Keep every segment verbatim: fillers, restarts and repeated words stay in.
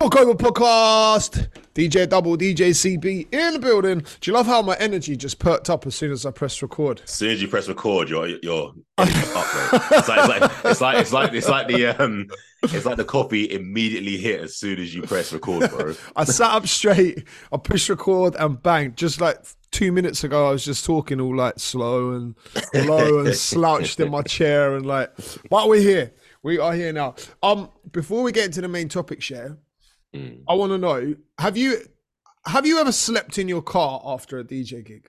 Talk Over Podcast. D J Double, D J C B in the building. Do you love how my energy just perked up as soon as I press record? As soon as you press record, you're you're up, mate. It's like, it's like it's like it's like the um it's like the coffee immediately hit as soon as you press record, bro. I sat up straight, I pushed record and bang. Just like two minutes ago, I was just talking all like slow and low and slouched in my chair and like, but we're here. We are here now. Um, before we get into the main topic, share, mm. I want to know: have you have you ever slept in your car after a D J gig?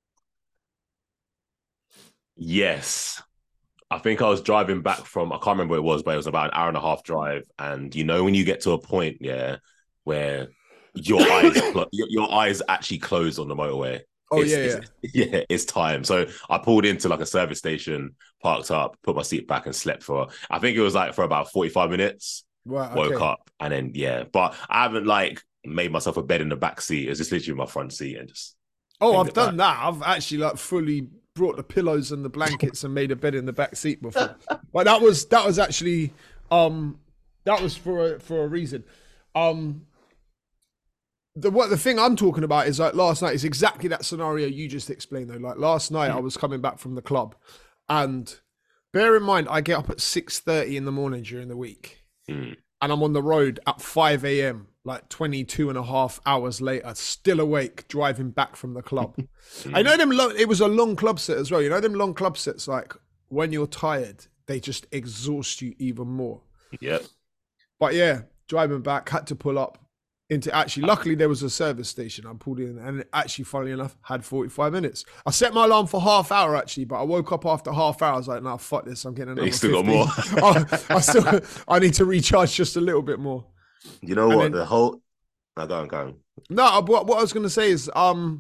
Yes, I think I was driving back from, I can't remember what it was, but it was about an hour and a half drive. And you know when you get to a point, yeah, where your eyes cl- your, your eyes actually close on the motorway. Oh it's, yeah, it's, yeah, yeah. It's time. So I pulled into like a service station, parked up, put my seat back, and slept for. I think it was like for about forty-five minutes. Right, woke okay. up and then yeah, but I haven't like made myself a bed in the back seat. It's just literally my front seat and just. Oh, I've done back. that. I've actually like fully brought the pillows and the blankets and made a bed in the back seat before. But that was that was actually um that was for a, for a reason. Um. The what the thing I'm talking about is like last night is exactly that scenario you just explained though. Like last night, mm. I was coming back from the club, and bear in mind I get up at six thirty in the morning during the week, mm. and I'm on the road at five a.m. like twenty-two and a half hours later, still awake, driving back from the club. mm. I know them. Lo- it was a long club set as well. You know them long club sets. Like when you're tired, they just exhaust you even more. Yep. But yeah, driving back, had to pull up. Into actually, luckily there was a service station. I pulled in and it actually, funnily enough, had forty-five minutes. I set my alarm for half hour actually, but I woke up after half hour. I was like, "No, nah, fuck this! I'm getting another." You still fifteen. got more. I, I still, I need to recharge just a little bit more. You know and what? Then, the whole. No, go on, go on. No, what what I was going to say is, um,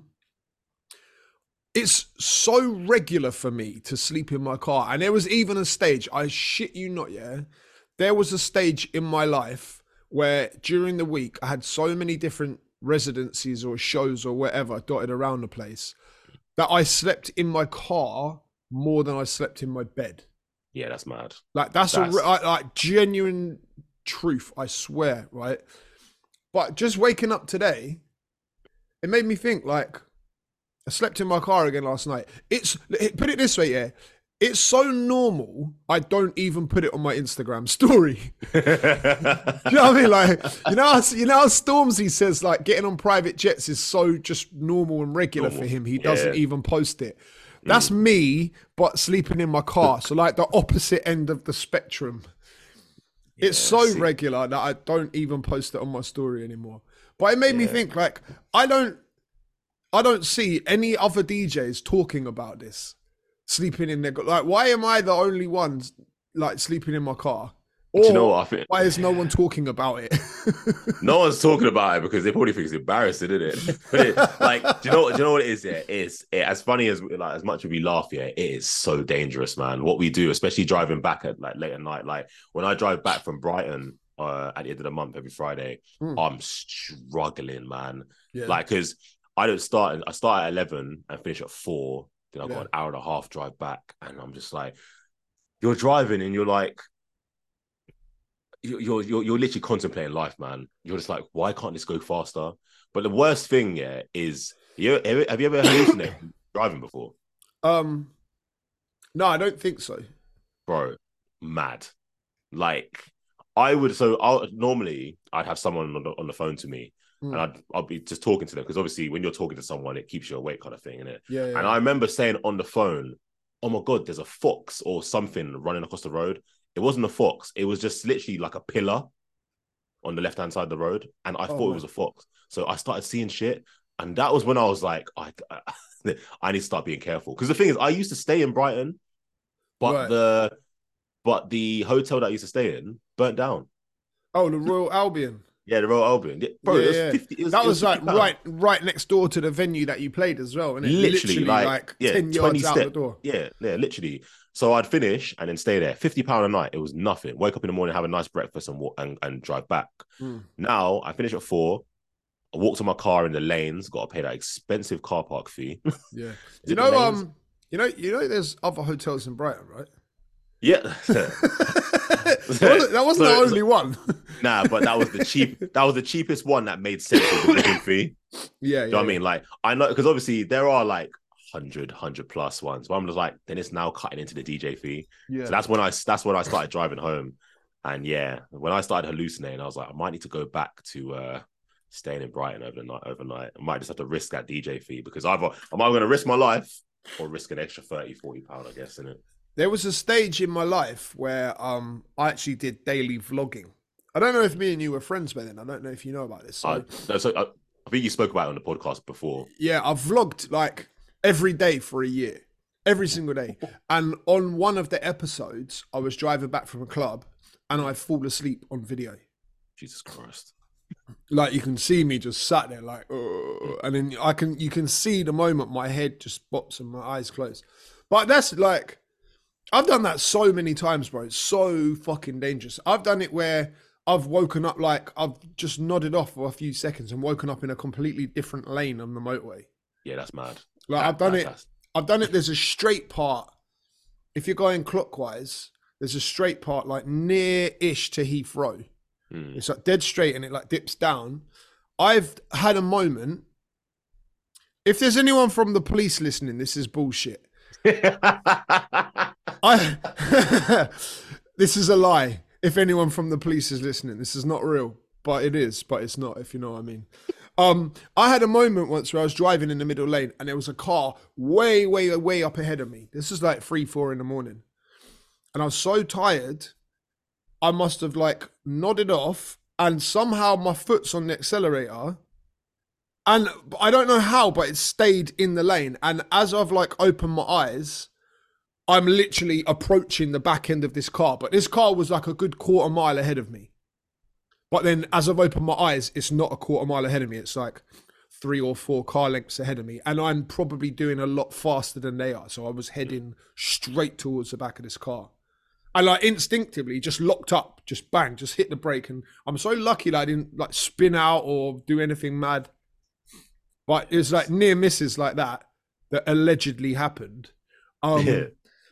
it's so regular for me to sleep in my car, and there was even a stage. I shit you not, yeah. There was a stage in my life where during the week I had so many different residencies or shows or whatever dotted around the place that I slept in my car more than I slept in my bed. Yeah, that's mad. Like that's, that's... a like genuine truth, I swear, right? But just waking up today, it made me think like I slept in my car again last night. It's put it this way, yeah. It's so normal, I don't even put it on my Instagram story. Do you know what I mean? Like, you know, how, you know how Stormzy says, like, getting on private jets is so just normal and regular normal. for him. He doesn't yeah. even post it. That's mm. me, but sleeping in my car. So, like, the opposite end of the spectrum. Yeah, it's so see. regular that I don't even post it on my story anymore. But it made yeah. me think, like, I don't, I don't see any other D Js talking about this. Sleeping in their like, why am I the only one like sleeping in my car? Or do you know what I think? Why is no one talking about it? No one's talking about it because they probably think it's embarrassing, isn't it? But it, like, do you know? Do you know what it is? Yeah, it's it, as funny as like as much as we laugh. Yeah, it is so dangerous, man. What we do, especially driving back at like late at night. Like when I drive back from Brighton uh, at the end of the month every Friday, mm. I'm struggling, man. Yeah. Like because I don't start. I start at eleven and finish at four. Then I've yeah. got an hour and a half drive back, and I'm just like, you're driving, and you're like, you're you're you're literally contemplating life, man. You're just like, why can't this go faster? But the worst thing, yeah, is you have you ever hallucinated driving before? Um, no, I don't think so, bro. Mad. Like I would. So I normally I'd have someone on the, on the phone to me. Mm. And I'd, I'll be just talking to them because obviously when you're talking to someone, it keeps you awake kind of thing, innit? Yeah, yeah. And I remember saying on the phone, oh my God, there's a fox or something running across the road. It wasn't a fox. It was just literally like a pillar on the left-hand side of the road. And I oh, thought man. it was a fox. So I started seeing shit. And that was when I was like, I, I need to start being careful. Because the thing is, I used to stay in Brighton, but right. the but the hotel that I used to stay in burnt down. Oh, the Royal Albion. Yeah, the Royal Albion. Bro, yeah, it was yeah. fifty. It was, that it was, was like right, right next door to the venue that you played as well, and literally, literally like, like yeah, ten yards out the door. Yeah, yeah, literally. So I'd finish and then stay there. Fifty pound a night. It was nothing. Wake up in the morning, have a nice breakfast, and walk, and, and drive back. Mm. Now I finish at four. I walk to my car in the lanes. Got to pay that expensive car park fee. Yeah, you know, um, you know, you know, there's other hotels in Brighton, right? Yeah. that wasn't, that wasn't so, the only so, one. Nah, but that was the cheap. That was the cheapest one that made sense with the booking fee. Yeah, Do you yeah, know what I yeah. mean? Like, I know because obviously there are like hundred, hundred plus ones, but I'm just like, then it's now cutting into the D J fee. Yeah. So that's when I that's when I started driving home, and yeah, when I started hallucinating, I was like, I might need to go back to uh staying in Brighton overnight. Overnight, I might just have to risk that D J fee because either I'm either going to risk my life or risk an extra thirty, forty pound, I guess, in it. There was a stage in my life where um I actually did daily vlogging. I don't know if me and you were friends by then. I don't know if you know about this. So, Uh, no, so I, I think you spoke about it on the podcast before. yeah, I've vlogged like every day for a year, every single day. And on one of the episodes, I was driving back from a club and I fall asleep on video. Jesus Christ. Like you can see me just sat there like, "Ugh," and then I can you can see the moment my head just bops and my eyes close. But that's like, I've done that so many times, bro. It's so fucking dangerous. I've done it where I've woken up like I've just nodded off for a few seconds and woken up in a completely different lane on the motorway. Yeah, that's mad. Like That- I've done that- it. that's- I've done it. There's a straight part. If you're going clockwise, there's a straight part like near-ish to Heathrow. Hmm. It's like dead straight and it like dips down. I've had a moment. If there's anyone from the police listening, this is bullshit. I this is a lie. If anyone from the police is listening, this is not real, but it is, but it's not, if you know what I mean. Um, I had a moment once where I was driving in the middle lane and there was a car way, way, way up ahead of me. This is like three, four in the morning. And I was so tired, I must have like nodded off and somehow my foot's on the accelerator. And I don't know how, but it stayed in the lane. And as I've like opened my eyes, I'm literally approaching the back end of this car. But this car was like a good quarter mile ahead of me. But then as I've opened my eyes, it's not a quarter mile ahead of me. It's like three or four car lengths ahead of me. And I'm probably doing a lot faster than they are. So I was heading straight towards the back of this car. I like instinctively just locked up, just bang, just hit the brake. And I'm so lucky that I didn't like spin out or do anything mad. But it was like near misses like that that allegedly happened. Um, Yeah.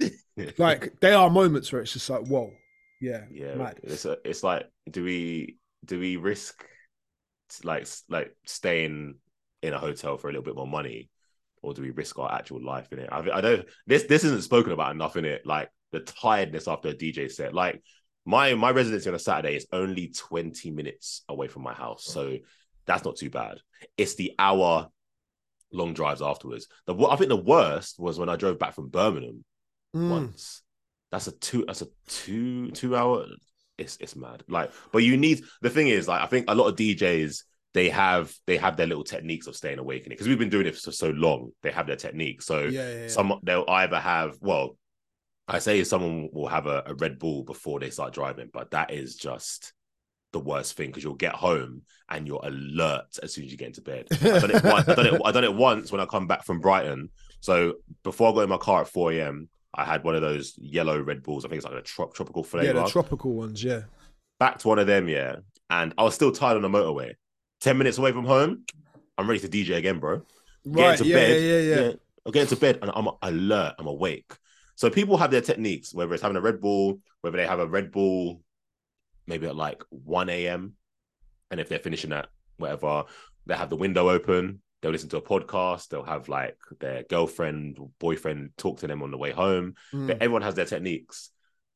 like there are moments where it's just like, whoa, yeah, Yeah, mad. it's a, it's like, do we do we risk like like staying in a hotel for a little bit more money, or do we risk our actual life in it? I, I don't. This this isn't spoken about enough in it. Like the tiredness after a D J set. Like my my residency on a Saturday is only twenty minutes away from my house, so that's not too bad. It's the hour long drives afterwards. The I think the worst was when I drove back from Birmingham. Mm. Once. That's a two. That's a two two hour. It's it's mad. Like, but you need. The thing is, like, I think a lot of D Js they have they have their little techniques of staying awake in it because we've been doing it for so long. They have their techniques. So Yeah, yeah, yeah. some they'll either have. Well, I say someone will have a, a Red Bull before they start driving, but that is just the worst thing because you'll get home and you're alert as soon as you get into bed. I've done it once. I've done it. I've done it once when I come back from Brighton. So before I got in my car at four a.m. I had one of those yellow Red Bulls. I think it's like a trop- tropical flavor. Yeah, the tropical ones, yeah. Back to one of them, yeah. And I was still tired on the motorway. Ten minutes away from home, I'm ready to D J again, bro. Get Right, into yeah, bed. yeah, yeah, yeah. I get into bed and I'm alert. I'm awake. So people have their techniques, whether it's having a Red Bull, whether they have a Red Bull maybe at like one a.m. And if they're finishing at whatever, they have the window open. They'll listen to a podcast. They'll have like their girlfriend or boyfriend talk to them on the way home. Mm. But everyone has their techniques.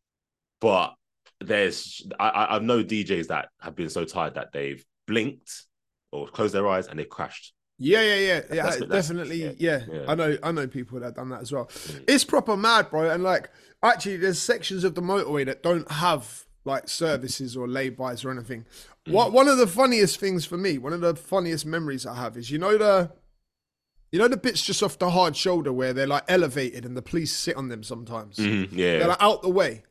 But there's, I, I I know D Js that have been so tired that they've blinked or closed their eyes and they've crashed. Yeah, yeah, yeah, yeah. That's- that's- definitely, yeah, yeah. yeah. I know, I know people that have done that as well. Mm. It's proper mad, bro. And like, actually, there's sections of the motorway that don't have like services or lay-bys or anything. Mm. What one of the funniest things for me, one of the funniest memories I have is you know the, you know the bits just off the hard shoulder where they're like elevated and the police sit on them sometimes. Mhm, yeah. They're like out the way.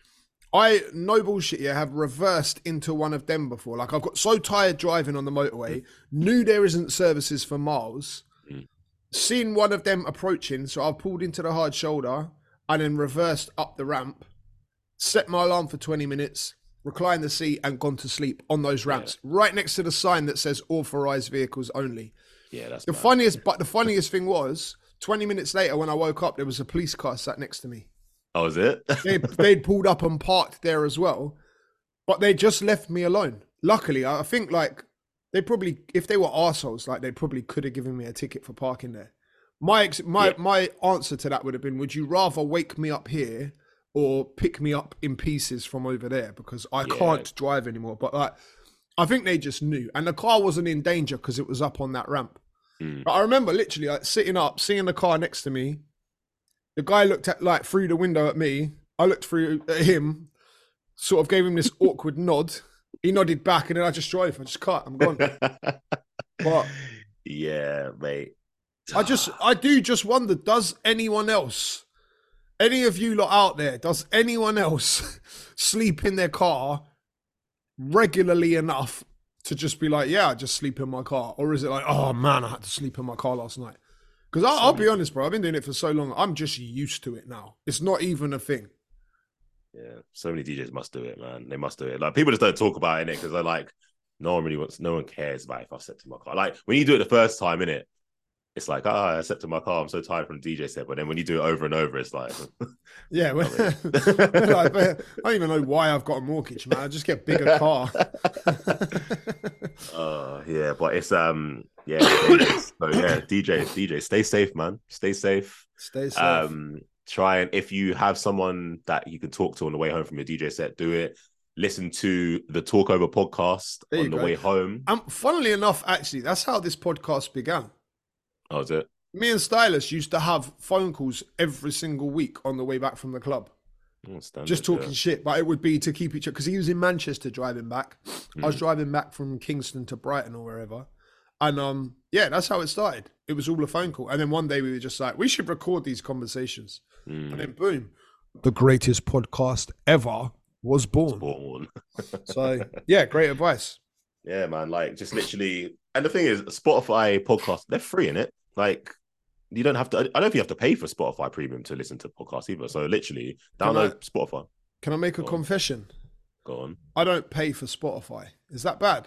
I, no bullshit, yeah, have reversed into one of them before. Like, I've got so tired driving on the motorway, knew there isn't services for miles, Mm. seen one of them approaching, so I've pulled into the hard shoulder and then reversed up the ramp, set my alarm for twenty minutes, reclined the seat and gone to sleep on those ramps, right next to the sign that says authorized vehicles only. Yeah, that's The mad. funniest, but the funniest thing was, twenty minutes later when I woke up, there was a police car sat next to me. Oh, is it? They, they'd pulled up and parked there as well. but they just left me alone. Luckily, I think like they probably, if they were arseholes, like they probably could have given me a ticket for parking there. My ex- my Yeah. my answer to that would have been: would you rather wake me up here or pick me up in pieces from over there, because I Yeah. can't drive anymore? But like, I think they just knew, and the car wasn't in danger because it was up on that ramp. Mm. But I remember literally like sitting up, seeing the car next to me. The guy looked at like through the window at me. I looked through at him, sort of gave him this awkward nod. He nodded back, and then I just drove. I just cut. I'm gone. But yeah, mate. I just, I do just wonder: does anyone else, any of you lot out there, does anyone else sleep in their car regularly enough to just be like, yeah, I just sleep in my car, or is it like, oh man, I had to sleep in my car last night? Because I'll, I'll be honest, bro, I've been doing it for so long. I'm just used to it now. It's not even a thing. Yeah, so many D Js must do it, man. They must do it. Like people just don't talk about it because they're like, no one really wants, no one cares about if I slept in my car. Like when you do it the first time, innit, it's like, ah, oh, I slept in my car. I'm so tired from the D J set. But then when you do it over and over, it's like, yeah, well, like, I don't even know why I've got a mortgage, man. I just get a bigger car. Oh uh, yeah, but it's um, yeah, so yeah, D J, D J, stay safe, man. Stay safe. Stay safe. Um, try and if you have someone that you can talk to on the way home from your D J set, do it. Listen to the Talk Over podcast on the go. way home. Um, funnily enough, actually, that's how this podcast began. Oh, is it? Me and Stylus used to have phone calls every single week on the way back from the club. Oh, standard, just talking yeah. shit, but it would be to keep each other, because he was in Manchester driving back. Mm. I was driving back from Kingston to Brighton or wherever. And um, yeah, that's how it started. It was all a phone call. And then one day we were just like, we should record these conversations. Mm. And then boom, the greatest podcast ever was born. born. So yeah, great advice. Yeah, man. Like just literally, and the thing is, Spotify podcasts, they're free in it. Like you don't have to. I don't think you have to pay for Spotify Premium to listen to podcasts either. So literally, download I, Spotify. Can I make a Go confession? On. Go on. I don't pay for Spotify. Is that bad?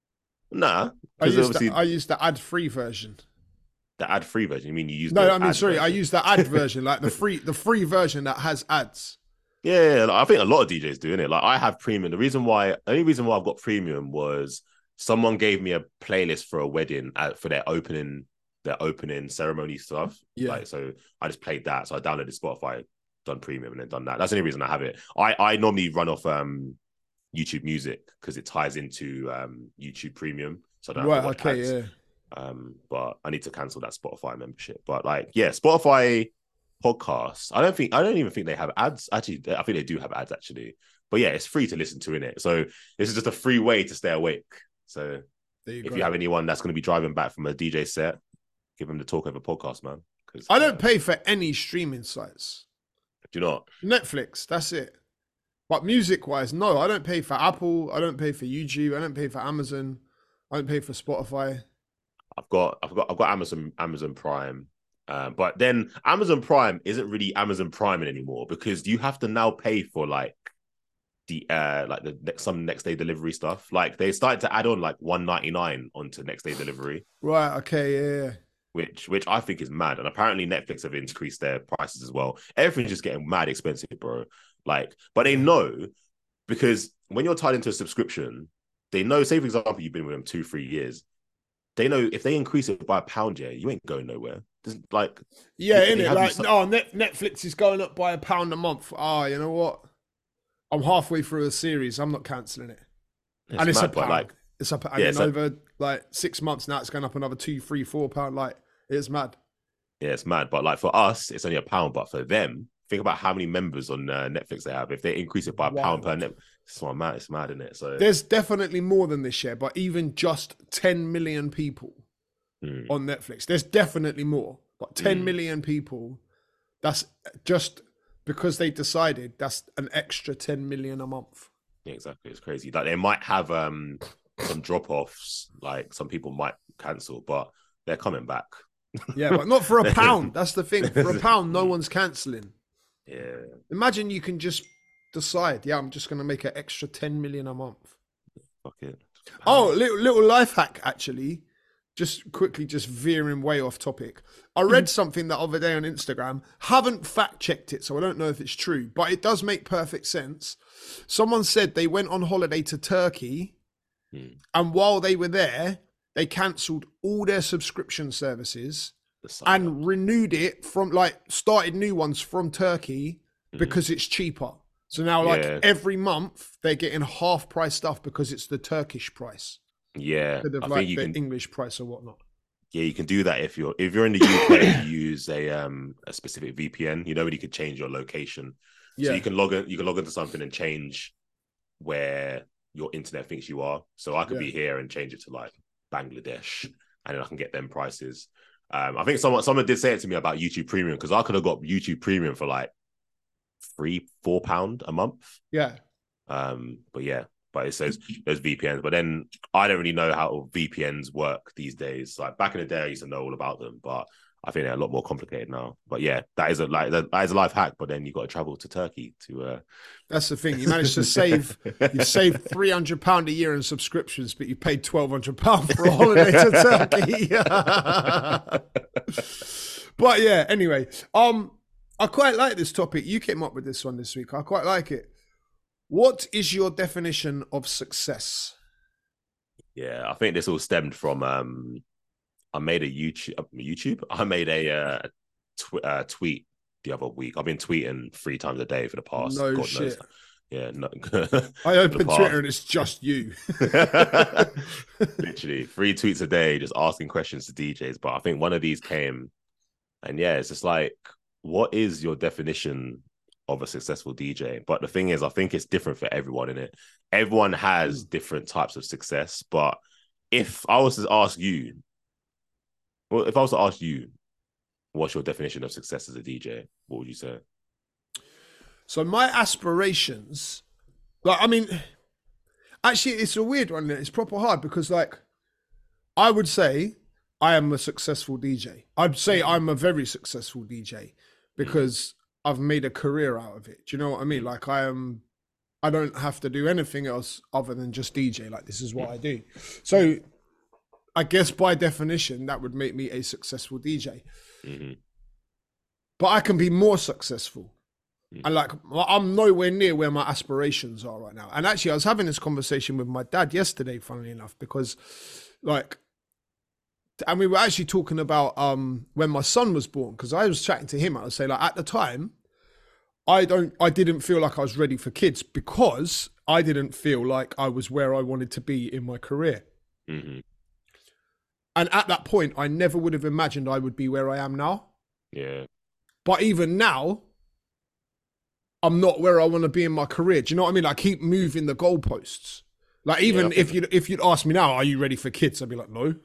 Nah, I use the, I use the ad-free version. The ad-free version? You mean you use? No, the I mean sorry, version? I use the ad version, like the free, the free version that has ads. Yeah, like, I think a lot of D Js doing it. Like I have premium. The reason why, the only reason why I've got premium was someone gave me a playlist for a wedding at, for their opening, their opening ceremony stuff. Yeah. Like, so I just played that. So I downloaded Spotify, done premium, and then done that. That's the only reason I have it. I I normally run off um YouTube Music because it ties into um YouTube Premium. So I don't right, have to watch okay, ads. yeah. Um, but I need to cancel that Spotify membership. But like, yeah, Spotify podcasts. I don't think I don't even think they have ads. Actually, I think they do have ads actually. But yeah, it's free to listen to in it. So this is just a free way to stay awake. So you if go. you have anyone that's going to be driving back from a D J set, give them the Talk Over podcast, man. Because I don't uh, pay for any streaming sites. Do you not? Netflix, that's it. But music-wise, no, I don't pay for Apple. I don't pay for YouTube. I don't pay for Amazon. I don't pay for Spotify. I've got, I've got, I've got Amazon, Amazon Prime. Um, but then Amazon Prime isn't really Amazon Prime anymore because you have to now pay for like the uh like the some next day delivery stuff. Like they started to add on like one ninety-nine onto next day delivery. Right. Okay. Yeah. yeah. Which which I think is mad. And apparently Netflix have increased their prices as well. Everything's just getting mad expensive, bro. Like, but they know because when you're tied into a subscription, they know, say for example, you've been with them two, three years. They know if they increase it by a pound, yeah, you ain't going nowhere. There's, like, yeah, in it, like, some... oh, Net- Netflix is going up by a pound a month. Ah, oh, you know what? I'm halfway through a series. I'm not cancelling it. It's and it's mad, a pound. Like, it's up, and yeah, then over a... like six months now, it's going up another two, three, four pound. Like, it's mad. Yeah, it's mad. But like for us, it's only a pound. But for them, think about how many members on uh, Netflix they have. If they increase it by a wow. pound per net, it's not mad. It's mad, isn't it? So there's definitely more than this year. But even just ten million people mm. on Netflix, there's definitely more. But ten mm. million people, that's just because they decided that's an extra ten million a month. Yeah, exactly. It's crazy. Like they might have um some drop offs. Like some people might cancel, but they're coming back. Yeah, but not for a pound. That's the thing. For a pound, no one's cancelling. Yeah. Imagine you can just decide, yeah, I'm just going to make an extra ten million a month. Fuck it. Oh, little, little life hack, actually. just quickly, just veering way off topic. I read something the other day on Instagram. Haven't fact checked it, so I don't know if it's true, but it does make perfect sense. Someone said they went on holiday to Turkey, Mm. and while they were there, they cancelled all their subscription services The sun. and renewed it from like started new ones from Turkey Mhm. because it's cheaper. So now, like Yeah. every month, they're getting half price stuff because it's the Turkish price Yeah, instead of I like think you the can. English price or whatnot. Yeah, you can do that if you're if you're in the U K. You use a um a specific V P N. You know, where you can change your location, so Yeah, you can log in. You can log into something and change where your internet thinks you are. So I could Yeah. be here and change it to like Bangladesh, and then I can get them prices. Um, I think someone someone did say it to me about YouTube Premium, because I could have got YouTube Premium for like three, four pound a month. yeah. Um, but yeah, but it says there's V P Ns. But then I don't really know how V P Ns work these days. Like back in the day, I used to know all about them, but I think they're a lot more complicated now. But yeah, that is a like that is a life hack. But then you got to travel to Turkey to. Uh... That's the thing. You managed to save. You saved three hundred pound a year in subscriptions, but you paid twelve hundred pound for a holiday to Turkey. But yeah, anyway, um, I quite like this topic. You came up with this one this week. I quite like it. What is your definition of success? Yeah, I think this all stemmed from um, I made a YouTube. YouTube. I made a uh, tw- uh, tweet the other week. I've been tweeting three times a day for the past. No God shit. knows. Yeah, no. I open past. Twitter and it's just you. Literally three tweets a day, just asking questions to D Js. But I think one of these came, and yeah, it's just like, what is your definition of a successful D J? But the thing is, I think it's different for everyone in it. Everyone has Mm. different types of success. But if I was to ask you, well, if I was to ask you, what's your definition of success as a D J? What would you say? So my aspirations, like, I mean, actually, it's a weird one. It's proper hard because, like, I would say I am a successful D J. I'd say I'm a very successful D J because I've made a career out of it. Do you know what I mean? Like, I am, I don't have to do anything else other than just D J. Like, this is what I do. So I guess by definition, that would make me a successful D J. Mm-hmm. But I can be more successful. And like, I'm nowhere near where my aspirations are right now. And actually, I was having this conversation with my dad yesterday, funnily enough, because like, and we were actually talking about um, when my son was born, because I was chatting to him. I was saying, like, at the time, I don't, I didn't feel like I was ready for kids because I didn't feel like I was where I wanted to be in my career. Mm-hmm. And at that point, I never would have imagined I would be where I am now. Yeah. But even now, I'm not where I want to be in my career. Do you know what I mean? I keep moving the goalposts. Like, even Yeah, if you if you'd ask me now, are you ready for kids? I'd be like, no.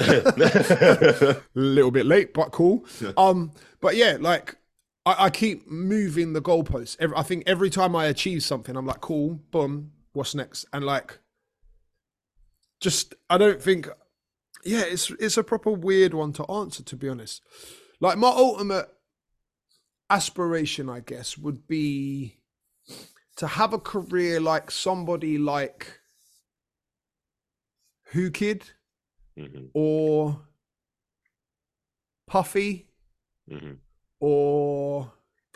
A little bit late, but cool. Um, but yeah, like I, I keep moving the goalposts. Every, I think every time I achieve something, I'm like, cool, boom, what's next? And like, just I don't think, yeah, it's it's a proper weird one to answer, to be honest. Like, my ultimate aspiration, I guess, would be to have a career like somebody like Who Kid Mm-hmm. or Puffy Mm-hmm. or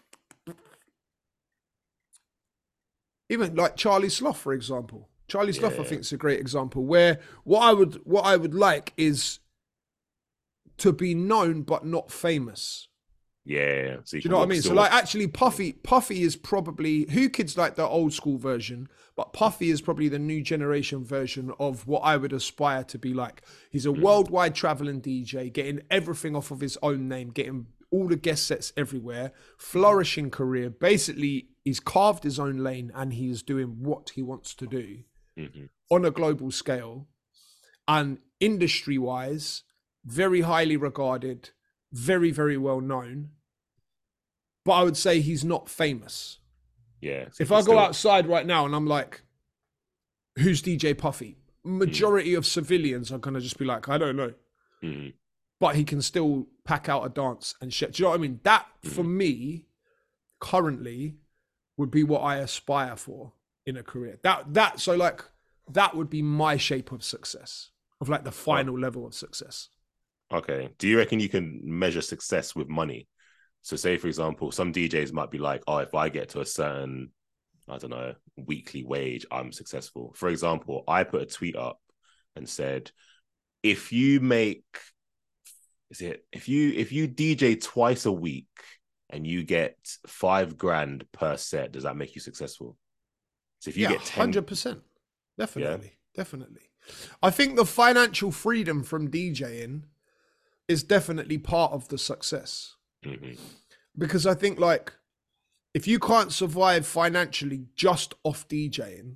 even like Charlie Sloth, for example. Charlie Sloth, I Yeah. think, is a great example where what I would what I would like is to be known but not famous. Yeah. So Do you, you know what I mean? So like, actually, Puffy, Puffy is probably, Who Kid's like the old school version, but Puffy is probably the new generation version of what I would aspire to be like. He's a Mm. worldwide traveling D J, getting everything off of his own name, getting all the guest sets everywhere, flourishing career. Basically, he's carved his own lane and he is doing what he wants to do Mm-hmm. on a global scale, and industry-wise, very highly regarded, very, very well known. But I would say he's not famous. Yeah. So If you I can go still- outside right now and I'm like, who's D J Puffy? Majority of civilians are going to just be like, I don't know. Mhm. But he can still pack out a dance and shit. Do you know what I mean? That, for me, currently, would be what I aspire for in a career. That, that, so like, that would be my shape of success. of like the final oh. level of success. Okay. Do you reckon you can measure success with money? So say, for example, some D Js might be like, oh, if I get to a certain, I don't know, weekly wage, I'm successful. For example, I put a tweet up and said, if you make, is it, if you, if you D J twice a week and you get five grand per set, does that make you successful? So if you yeah, get ten... one hundred percent. Definitely. Yeah. Definitely. I think the financial freedom from DJing is definitely part of the success. Mm-hmm. Because I think like, if you can't survive financially just off DJing,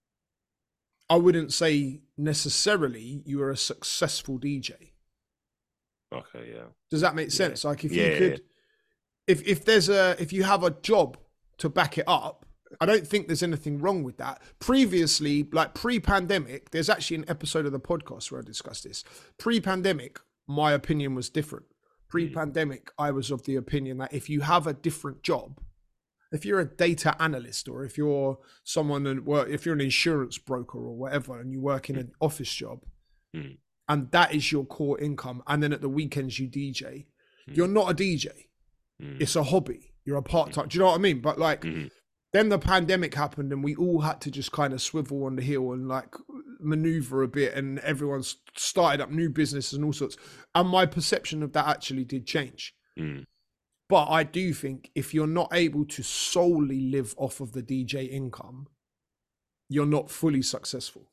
I wouldn't say necessarily you are a successful D J. Okay, yeah. Does that make sense? Yeah. Like if yeah, you could, yeah. if if there's a, if you have a job to back it up, I don't think there's anything wrong with that. Previously, like pre-pandemic, there's actually an episode of the podcast where I discussed this. Pre-pandemic, my opinion was different. Pre-pandemic, I was of the opinion that if you have a different job, if you're a data analyst or if you're someone and work, if you're an insurance broker or whatever, and you work in an office job, mm. and that is your core income, and then at the weekends you D J, mm. you're not a D J. Mm. It's a hobby. You're a part-time. Mm. Do you know what I mean? But like, mm. then the pandemic happened and we all had to just kind of swivel on the heel and like maneuver a bit, and everyone's started up new businesses and all sorts. And my perception of that actually did change. Mm. But I do think if you're not able to solely live off of the D J income, you're not fully successful.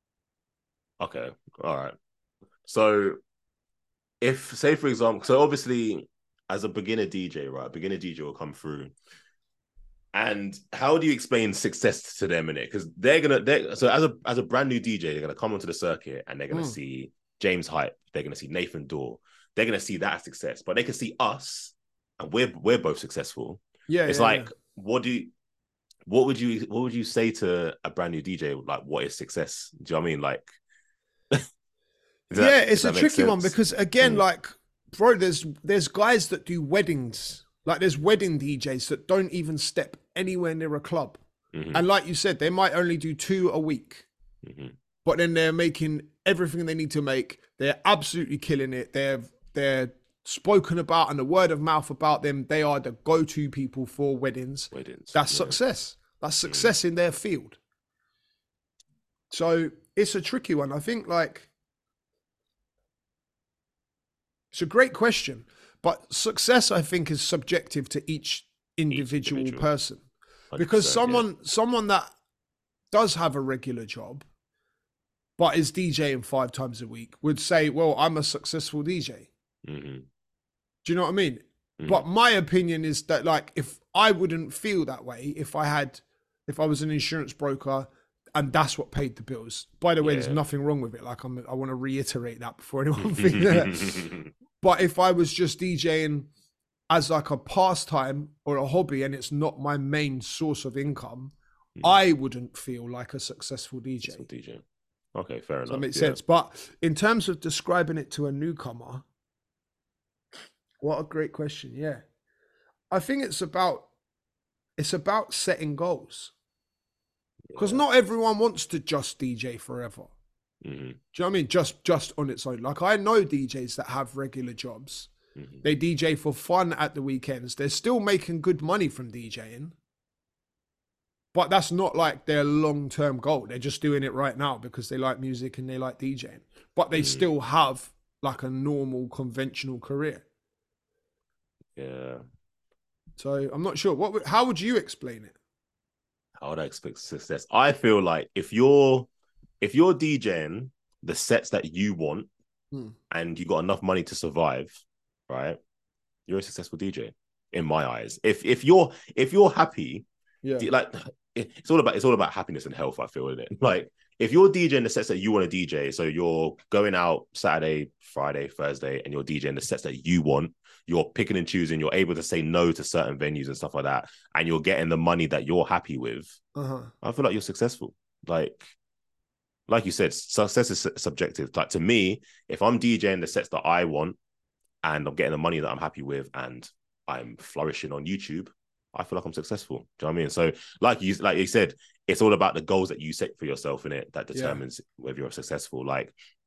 Okay. All right. So if, say for example, so obviously as a beginner D J, right, beginner D J will come through. And how do you explain success to them in it? Because they're gonna, they're, so as a as a brand new D J, they're gonna come onto the circuit and they're gonna mm. see James Hype, they're gonna see Nathan Dawe, they're gonna see that as success, but they can see us, and we're we're both successful. Yeah, it's yeah, like, yeah. what do you, what would you what would you say to a brand new D J? Like, what is success? Do you know what I mean? Like, that, yeah, it's a tricky sense? one because again, mm. like, bro, there's there's guys that do weddings. Like there's wedding D Js that don't even step anywhere near a club. Mm-hmm. And like you said, they might only do two a week, mm-hmm. but then they're making everything they need to make. They're absolutely killing it. They're, they're spoken about and the word of mouth about them. They are the go-to people for weddings. Weddings. That's yeah. success. That's success mm-hmm. in their field. So it's a tricky one. I think like, it's a great question. But success, I think, is subjective to each individual, each individual. person. Because someone yeah. someone that does have a regular job, but is DJing five times a week, would say, well, I'm a successful D J. Mm-hmm. Do you know what I mean? Mm-hmm. But my opinion is that, like, if I wouldn't feel that way, if I had, if I was an insurance broker and that's what paid the bills. By the way, yeah. there's nothing wrong with it. Like, I'm, I want to reiterate that before anyone thinks that. But if I was just DJing as like a pastime or a hobby and it's not my main source of income, mm. I wouldn't feel like a successful D J. D J. Okay, fair enough. That makes yeah. sense. But in terms of describing it to a newcomer, what a great question. Yeah. I think it's about, it's about setting goals. Because yeah. not everyone wants to just D J forever. Mm-hmm. Do you know what I mean? Just just on its own. Like I know D Js that have regular jobs. Mm-hmm. They D J for fun at the weekends. They're still making good money from DJing. But that's not like their long-term goal. They're just doing it right now because they like music and they like DJing. But they mm-hmm. still have like a normal, conventional career. Yeah. So I'm not sure. What? How would you explain it? How would I expect success? I feel like if you're If you're DJing the sets that you want hmm. and you got enough money to survive, right? You're a successful D J in my eyes. If if you're if you're happy, yeah, like it's all about it's all about happiness and health. I feel, isn't it? Like if you're DJing the sets that you want to D J, so you're going out Saturday, Friday, Thursday, and you're DJing the sets that you want. You're picking and choosing. You're able to say no to certain venues and stuff like that, and you're getting the money that you're happy with. Uh-huh. I feel like you're successful. Like. Like you said, success is subjective. Like to me, if I'm DJing the sets that I want and I'm getting the money that I'm happy with and I'm flourishing on YouTube, I feel like I'm successful. Do you know what I mean? So like you like you said, it's all about the goals that you set for yourself in it that determines yeah. whether you're successful. Like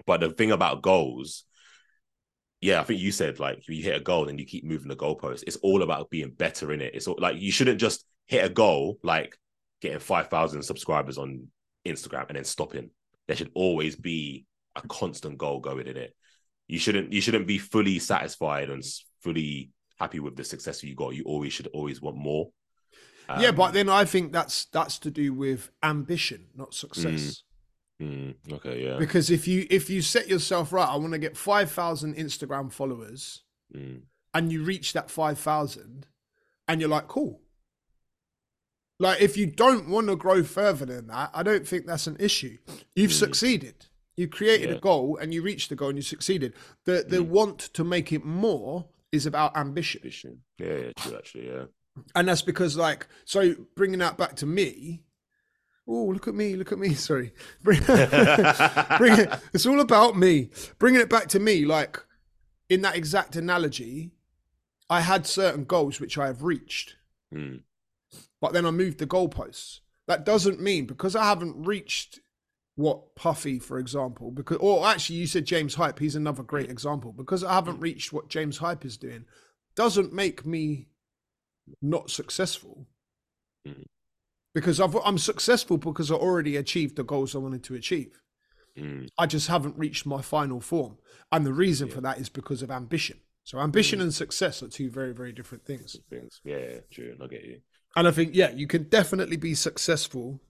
But the thing about goals, yeah, I think you said like you hit a goal and you keep moving the goalpost. It's all about being better in it. It's all, like you shouldn't just hit a goal like getting five thousand subscribers on Instagram and then stopping. There should always be a constant goal going in it. You shouldn't you shouldn't be fully satisfied and fully happy with the success you got. You always should always want more. Um, yeah, but then I think that's that's to do with ambition, not success. Mm. Mm, okay, yeah. Because if you if you set yourself right, I want to get five thousand Instagram followers, mm. and you reach that five thousand, and you're like, cool. Like, if you don't want to grow further than that, I don't think that's an issue. You've mm. succeeded. You created yeah. a goal, and you reached the goal, and you succeeded. The the mm. want to make it more is about ambition. ambition. Yeah, yeah, true, actually, yeah. And that's because, like, so bringing that back to me. Oh, look at me, look at me. Sorry. Bring, bring it. It's all about me. Bringing it back to me, like in that exact analogy, I had certain goals which I have reached, mm. but then I moved the goalposts. That doesn't mean because I haven't reached what Puffy, for example, because, or actually you said James Hype, he's another great example. Because I haven't reached what James Hype is doing, doesn't make me not successful. Mm. Because I've, I'm successful because I already achieved the goals I wanted to achieve. Mm. I just haven't reached my final form. And the reason yeah. for that is because of ambition. So ambition mm. and success are two very, very different things. things. Yeah, yeah, true. I get you. And I think, yeah, you can definitely be successful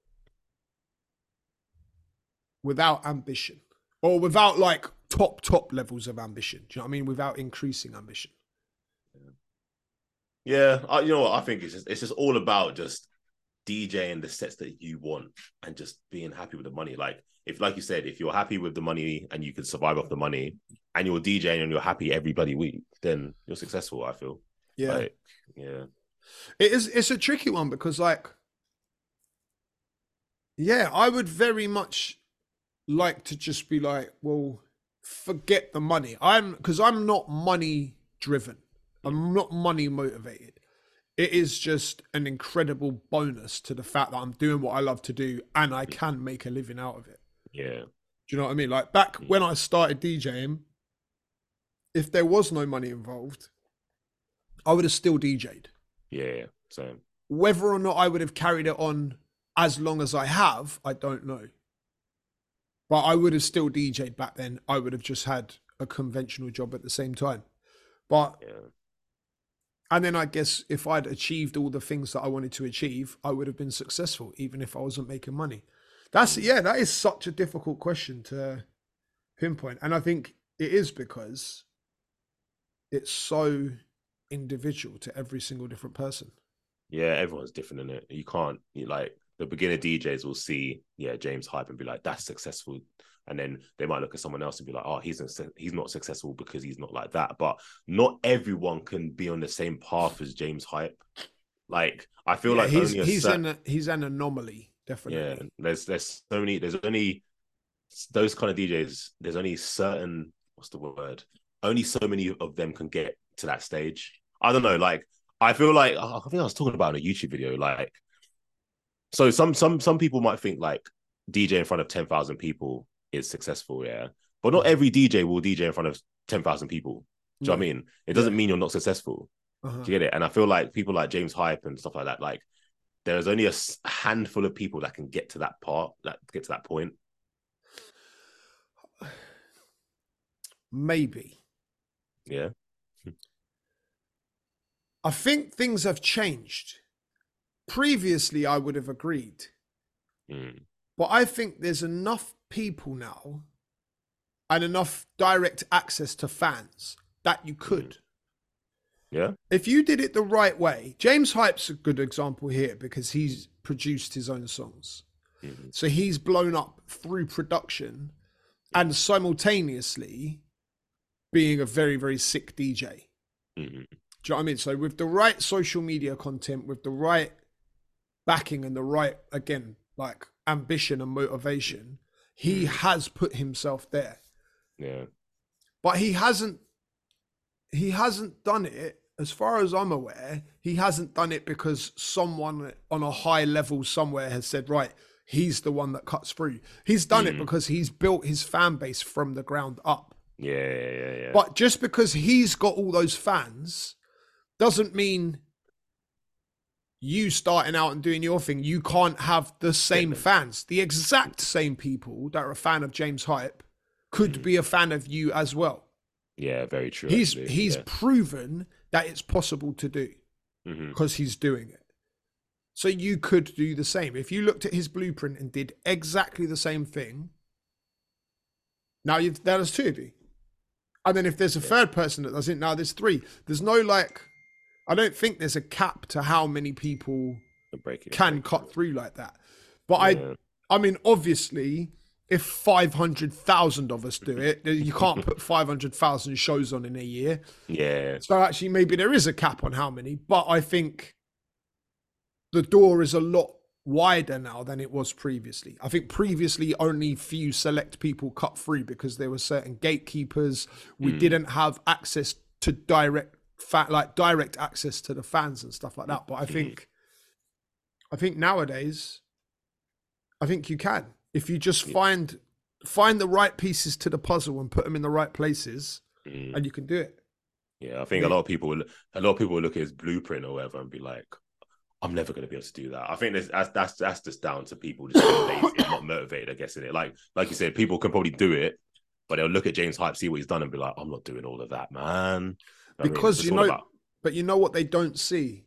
without ambition. Or without like top, top levels of ambition. Do you know what I mean? Without increasing ambition. Yeah, I, you know what? I think it's just, it's just all about just DJing the sets that you want and just being happy with the money. Like if, like you said, if you're happy with the money and you can survive off the money and you're DJing and you're happy every bloody week, then you're successful, I feel. Yeah. Like, yeah. It is, it's a tricky one because like, yeah, I would very much like to just be like, well, forget the money. I'm, because I'm not money driven. I'm not money motivated. It is just an incredible bonus to the fact that I'm doing what I love to do and I can make a living out of it. Yeah. Do you know what I mean? Like back when I started DJing, if there was no money involved, I would have still D J'd. Yeah, same. Whether or not I would have carried it on as long as I have, I don't know. But I would have still D J'd back then. I would have just had a conventional job at the same time. But yeah. And then I guess if I'd achieved all the things that I wanted to achieve, I would have been successful, even if I wasn't making money. That's, yeah, that is such a difficult question to pinpoint. And I think it is because it's so individual to every single different person. Yeah, everyone's different in it. You can't, you like, the beginner D Js will see, yeah, James Hype and be like, that's successful. And then they might look at someone else and be like, oh, he's not, he's not successful because he's not like that. But not everyone can be on the same path as James Hype. Like, I feel yeah, like he's only a he's certain... an he's an anomaly, definitely. Yeah, there's there's so many, there's only those kind of D Js, there's only certain, what's the word? Only so many of them can get to that stage. I don't know, like, I feel like, I think I was talking about in a YouTube video, like, so some some some people might think like D J in front of ten thousand people is successful, yeah. But not every D J will D J in front of ten thousand people. Do you know what I mean? It doesn't yeah. mean you're not successful. Uh-huh. Do you get it? And I feel like people like James Hype and stuff like that, like there's only a handful of people that can get to that part, that get to that point. Maybe. Yeah. I think things have changed. Previously, I would have agreed. Mm. But I think there's enough people now and enough direct access to fans that you could. Mm. Yeah. If you did it the right way, James Hype's a good example here because he's produced his own songs. Mm-hmm. So he's blown up through production and simultaneously being a very, very sick D J. Mm-hmm. Do you know what I mean? So with the right social media content, with the right backing and the right, again, like ambition and motivation, he mm. has put himself there. Yeah. But he hasn't, he hasn't done it, as far as I'm aware, he hasn't done it because someone on a high level somewhere has said, right, he's the one that cuts through. He's done Mm. it because he's built his fan base from the ground up. Yeah, yeah, yeah, yeah. But just because he's got all those fans doesn't mean you starting out and doing your thing, you can't have the same Yeah. fans. The exact same people that are a fan of James Hype could Mm. be a fan of you as well. Yeah, very true. He's actually. he's yeah. proven that it's possible to do Mhm. because he's doing it. So you could do the same. If you looked at his blueprint and did exactly the same thing, now you've there's two of you. And then if there's a third person that does it, now there's three. There's no like, I don't think there's a cap to how many people Break it, can break cut it. through like that. But Yeah. I, I mean, obviously, if five hundred thousand of us do it, you can't put five hundred thousand shows on in a year. Yeah. So actually, maybe there is a cap on how many, but I think the door is a lot wider now than it was previously. I think previously only few select people cut through because there were certain gatekeepers. We Mm. didn't have access to direct fa- like direct access to the fans and stuff like that. But I think, I think nowadays, I think you can if you just Yeah. find find the right pieces to the puzzle and put them in the right places, Mm. and you can do it. Yeah, I think a lot of people, will, a lot of people will look at his blueprint or whatever and be like, "I'm never going to be able to do that." I think that's that's that's, that's just down to people just being lazy and not motivated, I guess, in it. Like like you said, people can probably do it, but they'll look at James Hype, see what he's done, and be like, "I'm not doing all of that, man." I mean, Because it's you all know, about- but you know what they don't see?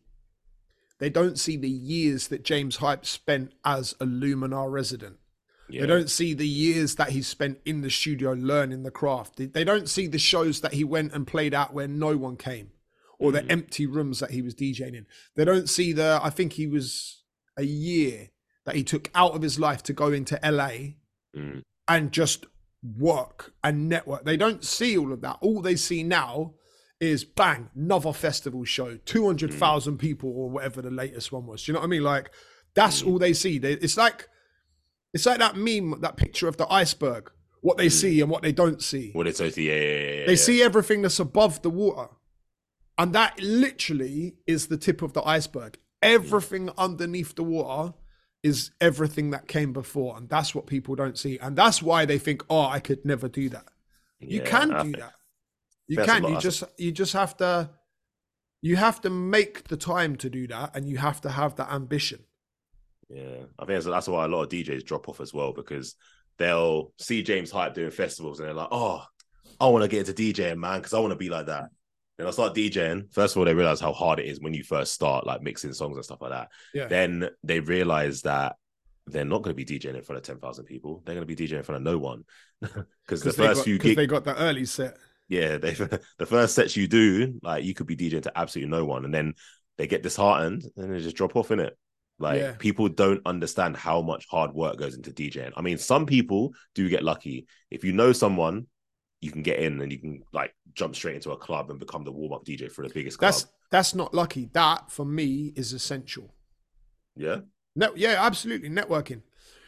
They don't see the years that James Hype spent as a Luminar resident. yeah, They don't see the years that he spent in the studio learning the craft. They, they don't see the shows that he went and played at where no one came, or the Mm. empty rooms that he was DJing in. They don't see the, I think he was a year that he took out of his life to go into L A Mm. and just work and network. They don't see all of that. All they see now is bang, another festival show, two hundred thousand people or whatever the latest one was. Do you know what I mean? Like that's Mm. all they see. They, it's like, it's like that meme, that picture of the iceberg, what they Mm. see and what they don't see. what it's yeah, yeah, yeah, yeah, They yeah. see everything that's above the water. And that literally is the tip of the iceberg. Everything underneath the water is everything that came before. And that's what people don't see. And that's why they think, oh, I could never do that. You Yeah, can I do think- that. You that's a can. lot. You just you just have to you have to make the time to do that, and you have to have that ambition. Yeah, I think that's, that's why a lot of D Js drop off as well, because they'll see James Hype doing festivals and they're like, "Oh, I want to get into DJing, man, because I want to be like that." Then I start DJing. First of all, they realize how hard it is when you first start, like mixing songs and stuff like that. Yeah. Then they realize that they're not going to be DJing in front of ten thousand people. They're going to be DJing in front of no one, because the Because they first got, few 'cause gigs, they got the early set. yeah, they the first sets you do, like you could be DJing to absolutely no one, and then they get disheartened and they just drop off in it. Like Yeah. people don't understand how much hard work goes into DJing. I mean, some people do get lucky. If you know someone, you can get in and you can like jump straight into a club and become the warm-up D J for the biggest club. That's that's not lucky. That for me is essential. Yeah. No, yeah, absolutely. Networking.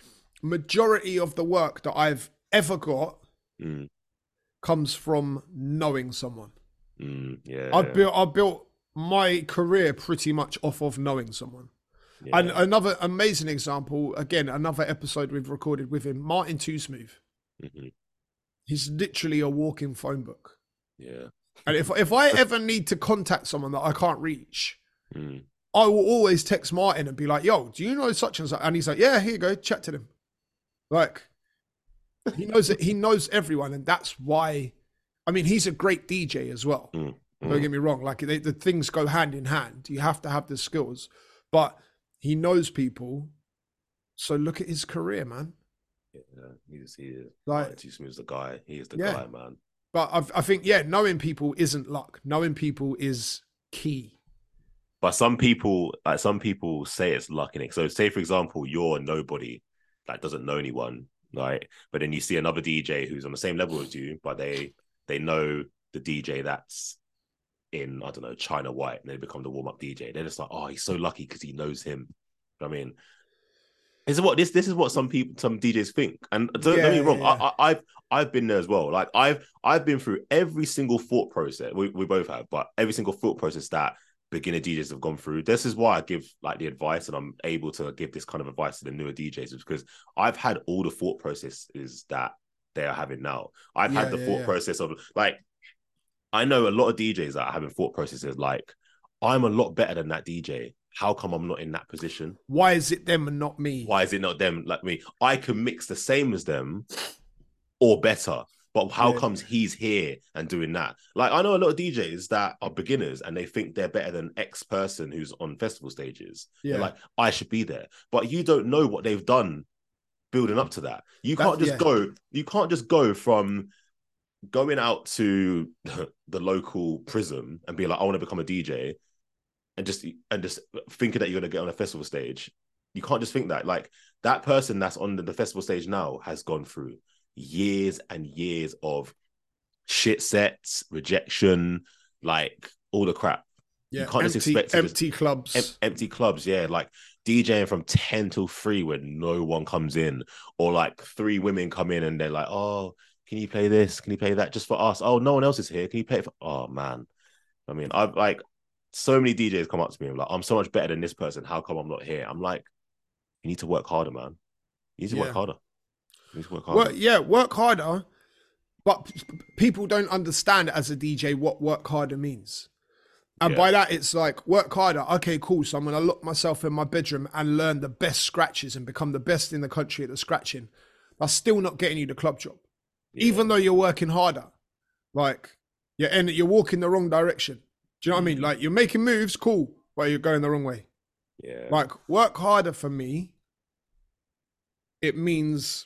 Majority of the work that I've ever got Mm, comes from knowing someone. mm, yeah. I've built I built my career pretty much off of knowing someone. yeah. And another amazing example, again, another episode we've recorded with him, Martin Too Smooth. Mhm. He's literally a walking phone book. Yeah. And if if I ever need to contact someone that I can't reach, Mm, I will always text Martin and be like, "Yo, do you know such and such?" And he's like, "Yeah, here you go, chat to them." Like he knows it. He knows everyone, and that's why. I mean, he's a great D J as well. mm, Don't mm. get me wrong. Like they, the things go hand in hand. You have to have the skills, but he knows people. So look at his career, man. Yeah, he's he is Like- like Too Smooth's the guy. He is the Yeah. guy, man. But I've, I think, yeah, knowing people isn't luck. Knowing people is key. But some people, like some people say it's luck in it. So say, for example, you're nobody, like doesn't know anyone, right? But then you see another D J who's on the same level as you, but they they know the D J that's in, I don't know, China White, and they become the warm-up D J. They're just like, oh, he's so lucky because he knows him. I mean, this is what this this is what some people, some D Js think. And don't Yeah, get me wrong, yeah, yeah. I, I, I've I've been there as well. Like I've I've been through every single thought process. We we both have, but every single thought process that beginner D Js have gone through. This is why I give like the advice, and I'm able to give this kind of advice to the newer D Js, is because I've had all the thought processes that they are having now. I've Yeah, had the yeah, thought yeah. process of like, I know a lot of D Js that are having thought processes like, I'm a lot better than that D J. How come I'm not in that position? Why is it them and not me? Why is it not them like me? I can mix the same as them or better. But how Yeah. comes he's here and doing that? Like, I know a lot of D Js that are beginners and they think they're better than X person who's on festival stages. Yeah. They're like, I should be there. But you don't know what they've done building up to that. You That- can't just yeah. go, you can't just go from going out to the local Prism and be like, I want to become a D J, and just and just thinking that you're going to get on a festival stage. You can't just think that. Like, that person that's on the, the festival stage now has gone through years and years of shit sets, rejection, like all the crap. Yeah. You can't empty, just expect to empty just, clubs. em- empty clubs, yeah, like DJing from ten till three when no one comes in, or like three women come in and they're like, oh, can you play this? Can you play that just for us? Oh, no one else is here. Can you play it for? Oh man, I mean, I've like so many D Js come up to me and like, I'm so much better than this person. How come I'm not here? I'm like, you need to work harder, man. You need to Yeah. work harder. You need to work harder. Well, yeah, work harder, but p- p- people don't understand as a D J what work harder means. And Yeah. by that, it's like, work harder. Okay, cool. So I'm going to lock myself in my bedroom and learn the best scratches and become the best in the country at the scratching. That's still not getting you the club job. Yeah. Even though you're working harder. Like, you're, in, you're walking the wrong direction. Do you know what I mean? Like, you're making moves, cool, but you're going the wrong way. Yeah. Like, work harder for me, it means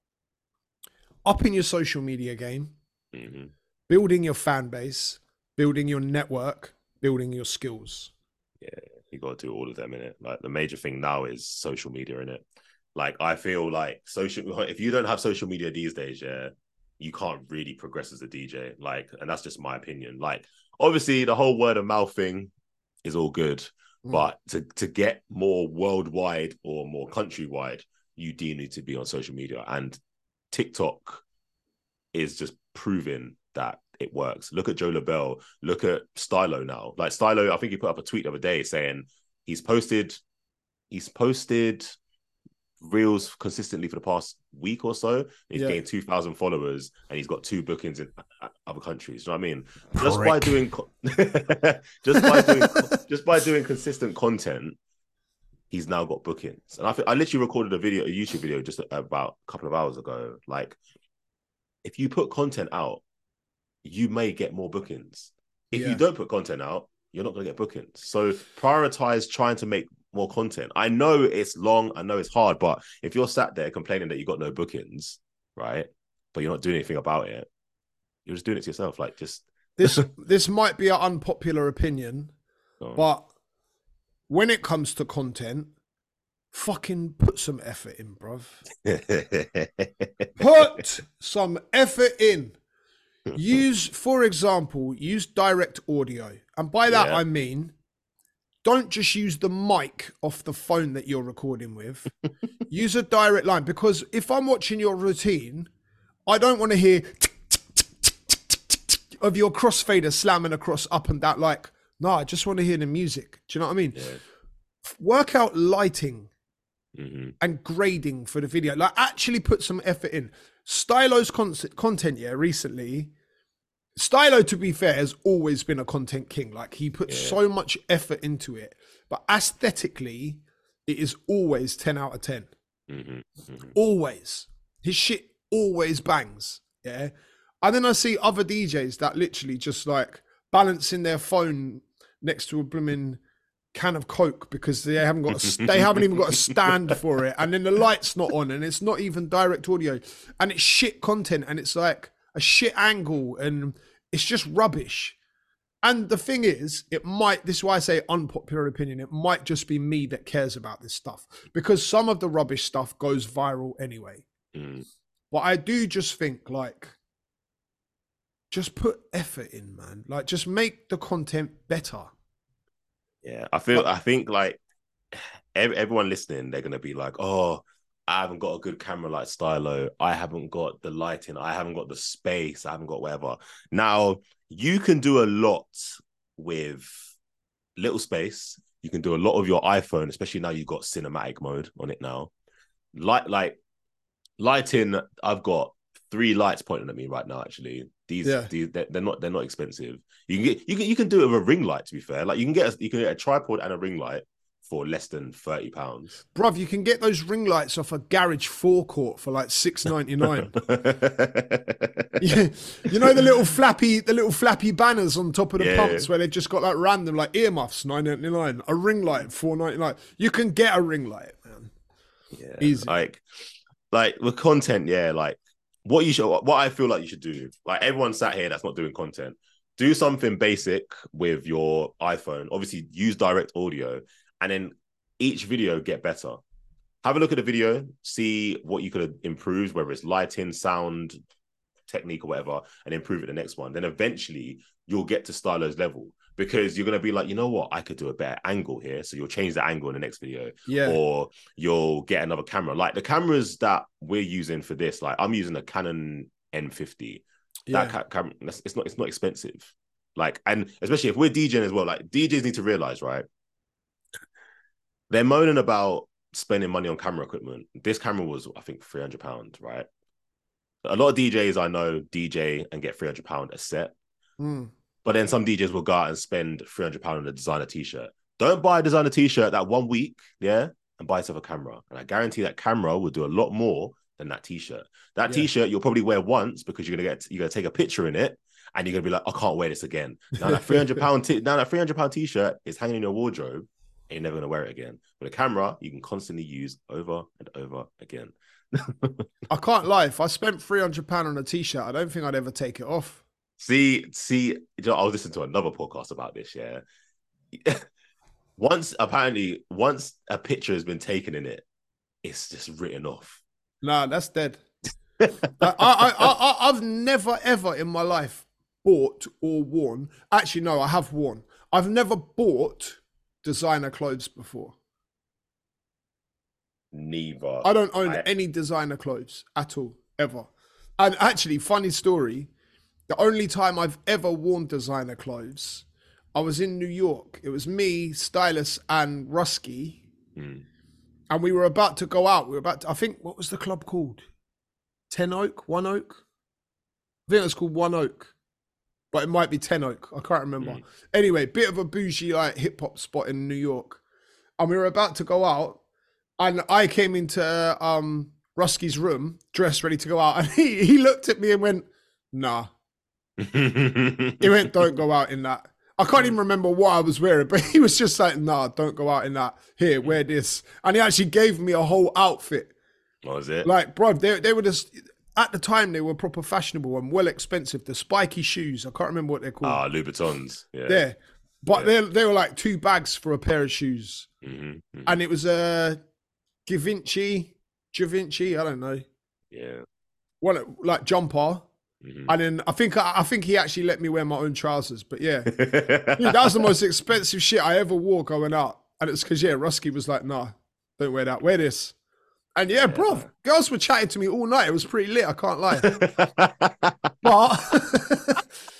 upping your social media game, Mhm. building your fan base, building your network, building your skills. You got to do all of them in it. Like, the major thing now is social media in it. Like, I feel like social, if you don't have social media these days, yeah, you can't really progress as a D J. Like, and that's just my opinion. Like, obviously the whole word of mouth thing is all good, Mm. but to, to get more worldwide or more countrywide, you do need to be on social media. And TikTok is just proving that it works. Look at Joe LaBelle. Look at Stylo now. Like, Stylo, I think he put up a tweet the other day saying he's posted, he's posted reels consistently for the past week or so. He's Yeah. gained two thousand followers and he's got two bookings in other countries. You know what I mean? Just by doing, just by doing, just by doing consistent content, he's now got bookings. And I, I literally recorded a video, a YouTube video, just about a couple of hours ago. Like, if you put content out, you may get more bookings. If Yeah. you don't put content out, you're not going to get bookings. So prioritize trying to make more content. I know it's long, I know it's hard, but if you're sat there complaining that you got no bookings, right, but you're not doing anything about it, you're just doing it to yourself. Like, just This this might be an unpopular opinion, oh. but when it comes to content, fucking put some effort in, bruv. Put some effort in. Use, for example, use direct audio. And by that, Yeah. I mean, don't just use the mic off the phone that you're recording with. Use a direct line, because if I'm watching your routine, I don't want to hear of your crossfader slamming across up and down. Like, no, I just want to hear the music. Do you know what I mean? Yeah. Work out lighting Mhm. and grading for the video. Like, actually put some effort in. Stylo's con- content, yeah, recently. Stylo, to be fair, has always been a content king. Like, he puts Yeah. so much effort into it. But aesthetically, it is always ten out of ten. Mhm. Mhm. Always. His shit always bangs. Yeah. And then I see other D Js that literally just like balancing their phone next to a blooming can of Coke because they haven't got a, they haven't even got a stand for it, and then the light's not on, and it's not even direct audio, and it's shit content, and it's like a shit angle, and it's just rubbish. And the thing is, it might, this is why I say unpopular opinion, it might just be me that cares about this stuff, because some of the rubbish stuff goes viral anyway. Mm. But I do just think, like, just put effort in, man. Like, just make the content better. Yeah, I feel. I think like ev- everyone listening, they're gonna be like, "Oh, I haven't got a good camera like Stylo. I haven't got the lighting. I haven't got the space. I haven't got whatever." Now you can do a lot with little space. You can do a lot of your iPhone, especially now you've got cinematic mode on it now. Light, like lighting, I've got three lights pointing at me right now. Actually, these, Yeah. these they're, they're not they're not expensive. You can get you can you can do it with a ring light. To be fair, like you can get a, you can get a tripod and a ring light for less than thirty pounds. Bruv, you can get those ring lights off a garage forecourt for like six ninety-nine. Yeah, you know the little flappy, the little flappy banners on top of the Yeah. pumps where they've just got like random like earmuffs, nine ninety-nine, a ring light, four ninety-nine. You can get a ring light, man. Yeah, Easy. like like with content, yeah, like what you should, what I feel like you should do, like everyone sat here that's not doing content, do something basic with your iPhone. Obviously, use direct audio, and then each video get better. Have a look at the video, see what you could improve, whether it's lighting, sound, technique, or whatever, and improve it the next one. Then eventually you'll get to Stylo's level, because you're going to be like, you know what, I could do a better angle here. So you'll change the angle in the next video. Yeah. Or you'll get another camera. Like the cameras that we're using for this, like I'm using a Canon N fifty. Yeah. That ca- camera, it's not, it's not expensive. Like, and especially if we're DJing as well, like D Js need to realize, right? They're moaning about spending money on camera equipment. This camera was, I think, three hundred pounds, right? A lot of D Js I know D J and get three hundred pounds a set. Mm. But then some D Js will go out and spend three hundred pounds on a designer t-shirt. Don't buy a designer t-shirt that one week, yeah, and buy yourself a camera. And I guarantee that camera will do a lot more than that t-shirt. That Yeah. t-shirt you'll probably wear once because you're gonna get you're gonna take a picture in it and you're gonna be like, I can't wear this again. Now that three hundred pound t- now that three hundred pound t-shirt is hanging in your wardrobe, and you're never gonna wear it again. But a camera you can constantly use over and over again. I can't lie. If I spent three hundred pounds on a t-shirt, I don't think I'd ever take it off. See, see, you know, I was listening to another podcast about this, yeah. Once, apparently, once a picture has been taken in it, it's just written off. Nah, that's dead. I, I, I, I, I've never, ever in my life bought or worn. Actually, no, I have worn. I've never bought designer clothes before. Neither. I don't own I- any designer clothes at all, ever. And actually, funny story, the only time I've ever worn designer clothes, I was in New York. It was me, Stylus, and Rusky. Mm. And we were about to go out. We were about to, I think, what was the club called? Ten Oak? One Oak? I think it was called One Oak. But it might be Ten Oak. I can't remember. Mm. Anyway, bit of a bougie like hip hop spot in New York. And we were about to go out. And I came into um, Rusky's room, dressed, ready to go out. And he, he looked at me and went, nah. He went, don't go out in that. I can't even remember what I was wearing, but he was just like, nah, don't go out in that. Here, wear this. And he actually gave me a whole outfit. What was it? Like, bro, they, they were just, at the time, they were proper fashionable and well expensive. The spiky shoes, I can't remember what they're called. Ah, Louboutins. Yeah. Yeah. But Yeah. they they were like two bags for a pair of shoes. Mm-hmm. Mm-hmm. And it was a Givenchy, Givenchy, I don't know. Yeah. One like jumper. Mhm. And then I think I think he actually let me wear my own trousers. But yeah, dude, that was the most expensive shit I ever wore going out. And it's because, yeah, Rusky was like, nah, don't wear that. Wear this. And yeah, bro, girls were chatting to me all night. It was pretty lit, I can't lie. But,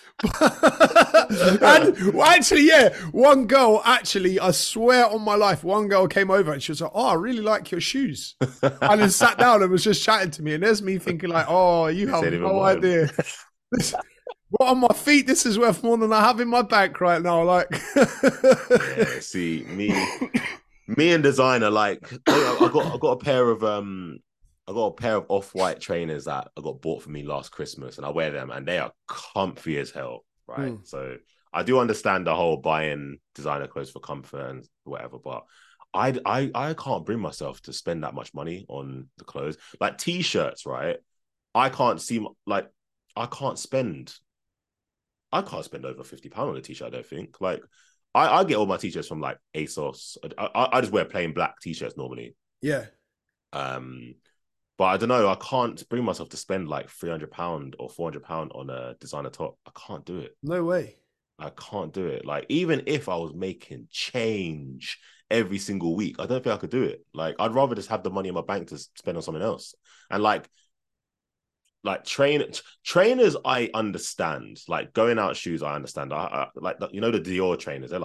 and well, actually, yeah, one girl, actually, I swear on my life, one girl came over and she was like, oh, I really like your shoes. And then sat down and was just chatting to me. And there's me thinking like, oh, you have Said even no more. idea. This- what on my feet, this is worth more than I have in my bank right now. Like, Yeah, see, me, me and designer, like I I got, I got a pair of, um, I got a pair of off-white trainers that I got bought for me last Christmas, and I wear them, and they are comfy as hell, right? Mm. So I do understand the whole buying designer clothes for comfort and whatever, but I, I, I can't bring myself to spend that much money on the clothes. Like t-shirts, right? I can't see, like, I can't spend. I can't spend over fifty pounds on a t-shirt, I don't think. Like, I, I get all my t-shirts from, like, ASOS. I, I, I just wear plain black t-shirts normally. yeah, Um, but I don't know. I can't bring myself to spend, like, three hundred pounds or four hundred pounds on a designer top. I can't do it. no way. I can't do it. Like, even if I was making change every single week, I don't think I could do it. Like, I'd rather just have the money in my bank to spend on something else. And, like, Like train trainers, I understand. Like going out shoes, I understand. I, I like you know the Dior trainers. They're like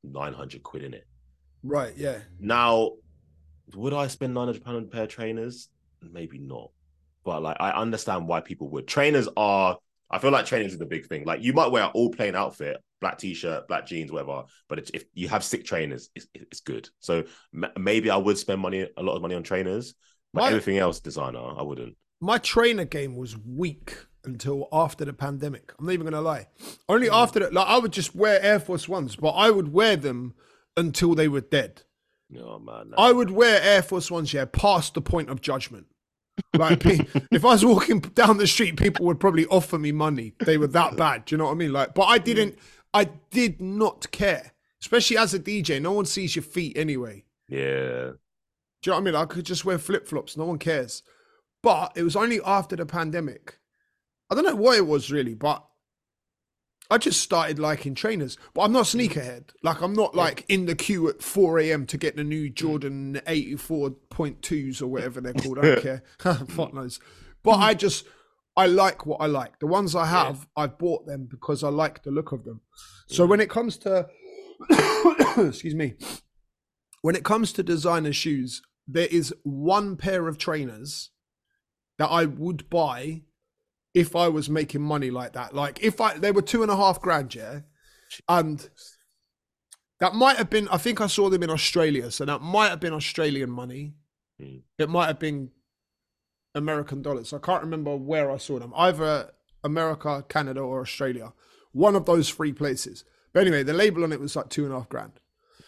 nine hundred quid in it. Right, yeah. Now, would I spend nine hundred pounds on a pair of trainers? Maybe not. But like, I understand why people would. Trainers are, I feel like trainers is the big thing. Like, you might wear an all plain outfit, black t-shirt, black jeans, whatever. But if you have sick trainers, it's, it's good. So m- maybe I would spend money, a lot of money on trainers. But my, everything else, designer, I wouldn't. My trainer game was weak until after the pandemic. I'm not even gonna lie. Only mm. after that, like I would just wear Air Force Ones, but I would wear them until they were dead. Oh man, no. I would wear Air Force Ones, yeah, past the point of judgment. Like, if I was walking down the street, people would probably offer me money. They were that bad. Do you know what I mean? Like, but I didn't. I did not care, especially as a D J. No one sees your feet anyway. Yeah. Do you know what I mean? I could just wear flip flops. No one cares. But it was only after the pandemic. I don't know what it was really, but I just started liking trainers. But I'm not sneakerhead. Like, I'm not like in the queue at four a.m. to get the new Jordan eighty-four point twos or whatever they're called. I don't care. Fuck knows. But I just, I like what I like. The ones I have, yeah. I bought them because I like the look of them. So yeah. when it comes to, excuse me, when it comes to designer shoes, there is one pair of trainers that I would buy if I was making money like that. Like if I, they were two and a half grand, yeah. And that might have been, I think I saw them in Australia. So that might have been Australian money. Mm. It might have been American dollars. I can't remember where I saw them. Either America, Canada, or Australia. One of those three places. But anyway, the label on it was like two and a half grand.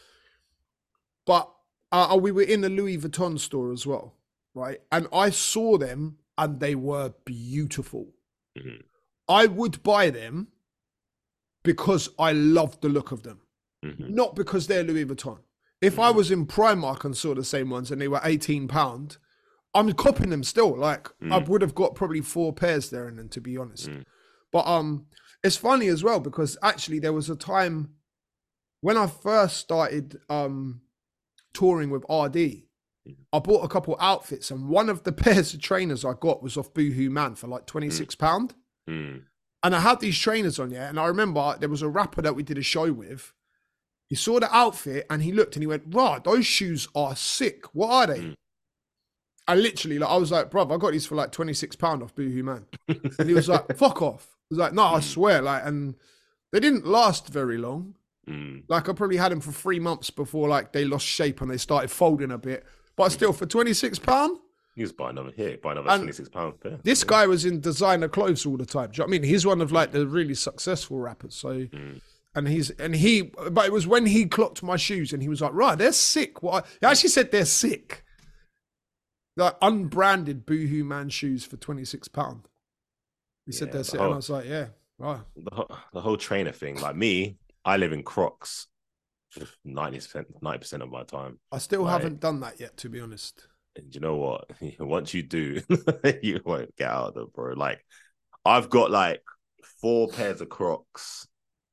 But uh, we were in the Louis Vuitton store as well, right? And I saw them and they were beautiful. Mm-hmm. I would buy them because I loved the look of them, mm-hmm. not because they're Louis Vuitton. If mm-hmm. I was in Primark and saw the same ones and they were eighteen pounds, I'm copying them still. Like mm-hmm. I would have got probably four pairs there and then, to be honest. Mm-hmm. But um, it's funny as well because actually there was a time when I first started um, touring with R D, I bought a couple outfits and one of the pairs of trainers I got was off Boohoo Man for like twenty-six pounds. Mm. And I had these trainers on, yeah. And I remember there was a rapper that we did a show with. He saw the outfit and he looked and he went, "Rah, those shoes are sick. What are they?" Mm. I literally, like, I was like, "Bruv, I got these for like twenty-six pounds off Boohoo Man." And he was like, "Fuck off." I was like, "No, I swear." Like, and they didn't last very long. Mm. Like I probably had them for three months before like they lost shape and they started folding a bit. But still, for twenty-six pounds? He was buying another here, buying another twenty-six pounds. Yeah. This guy was in designer clothes all the time. Do you know what I mean? He's one of like the really successful rappers. So, mm. and he's, and he, but it was when he clocked my shoes and he was like, "Right, they're sick." What? He actually said they're sick. Like unbranded Boohoo Man shoes for twenty-six pounds. He yeah, said they're sick. Whole, and I was like, yeah, right. The whole, the whole trainer thing. Like me, I live in Crocs. ninety percent, ninety percent of my time. I still like, haven't done that yet, to be honest. And you know what? Once you do, you won't get out of them, bro. Like, I've got like four pairs of Crocs.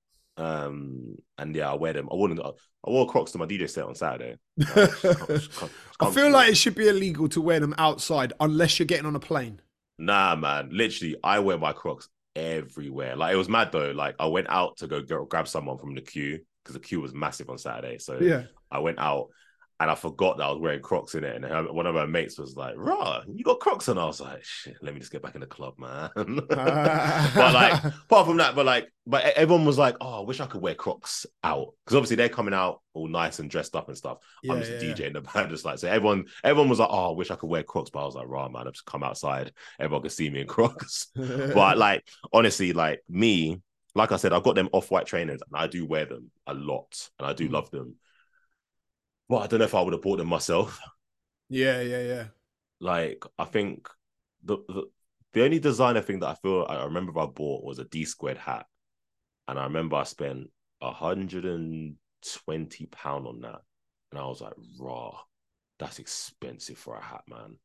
Um, and yeah, I wear them. I wouldn't. I wore Crocs to my D J set on Saturday. Like, just can't, just can't, just I feel like it should be illegal to wear them outside unless you're getting on a plane. Nah, man. Literally, I wear my Crocs everywhere. Like, it was mad though. Like, I went out to go, go grab someone from the queue. Because the queue was massive on Saturday. So yeah. I went out and I forgot that I was wearing Crocs in it. And her, one of my mates was like, "Rah, you got Crocs on?" I was like, "Shit, let me just get back in the club, man." But like, apart from that, but like, but everyone was like, "Oh, I wish I could wear Crocs out." Because obviously they're coming out all nice and dressed up and stuff. Yeah, I'm just yeah, a D J yeah. in the band, just like, so everyone, everyone was like, "Oh, I wish I could wear Crocs." But I was like, "Rah, man, I've just come outside. Everyone can see me in Crocs." But like, honestly, like me, like I said, I've got them off-white trainers and I do wear them a lot and I do mm. love them. But I don't know if I would have bought them myself. Yeah, yeah, yeah. Like, I think the, the the only designer thing that I feel I remember I bought was a D squared hat. And I remember I spent one hundred twenty pounds on that. And I was like, "Raw, that's expensive for a hat,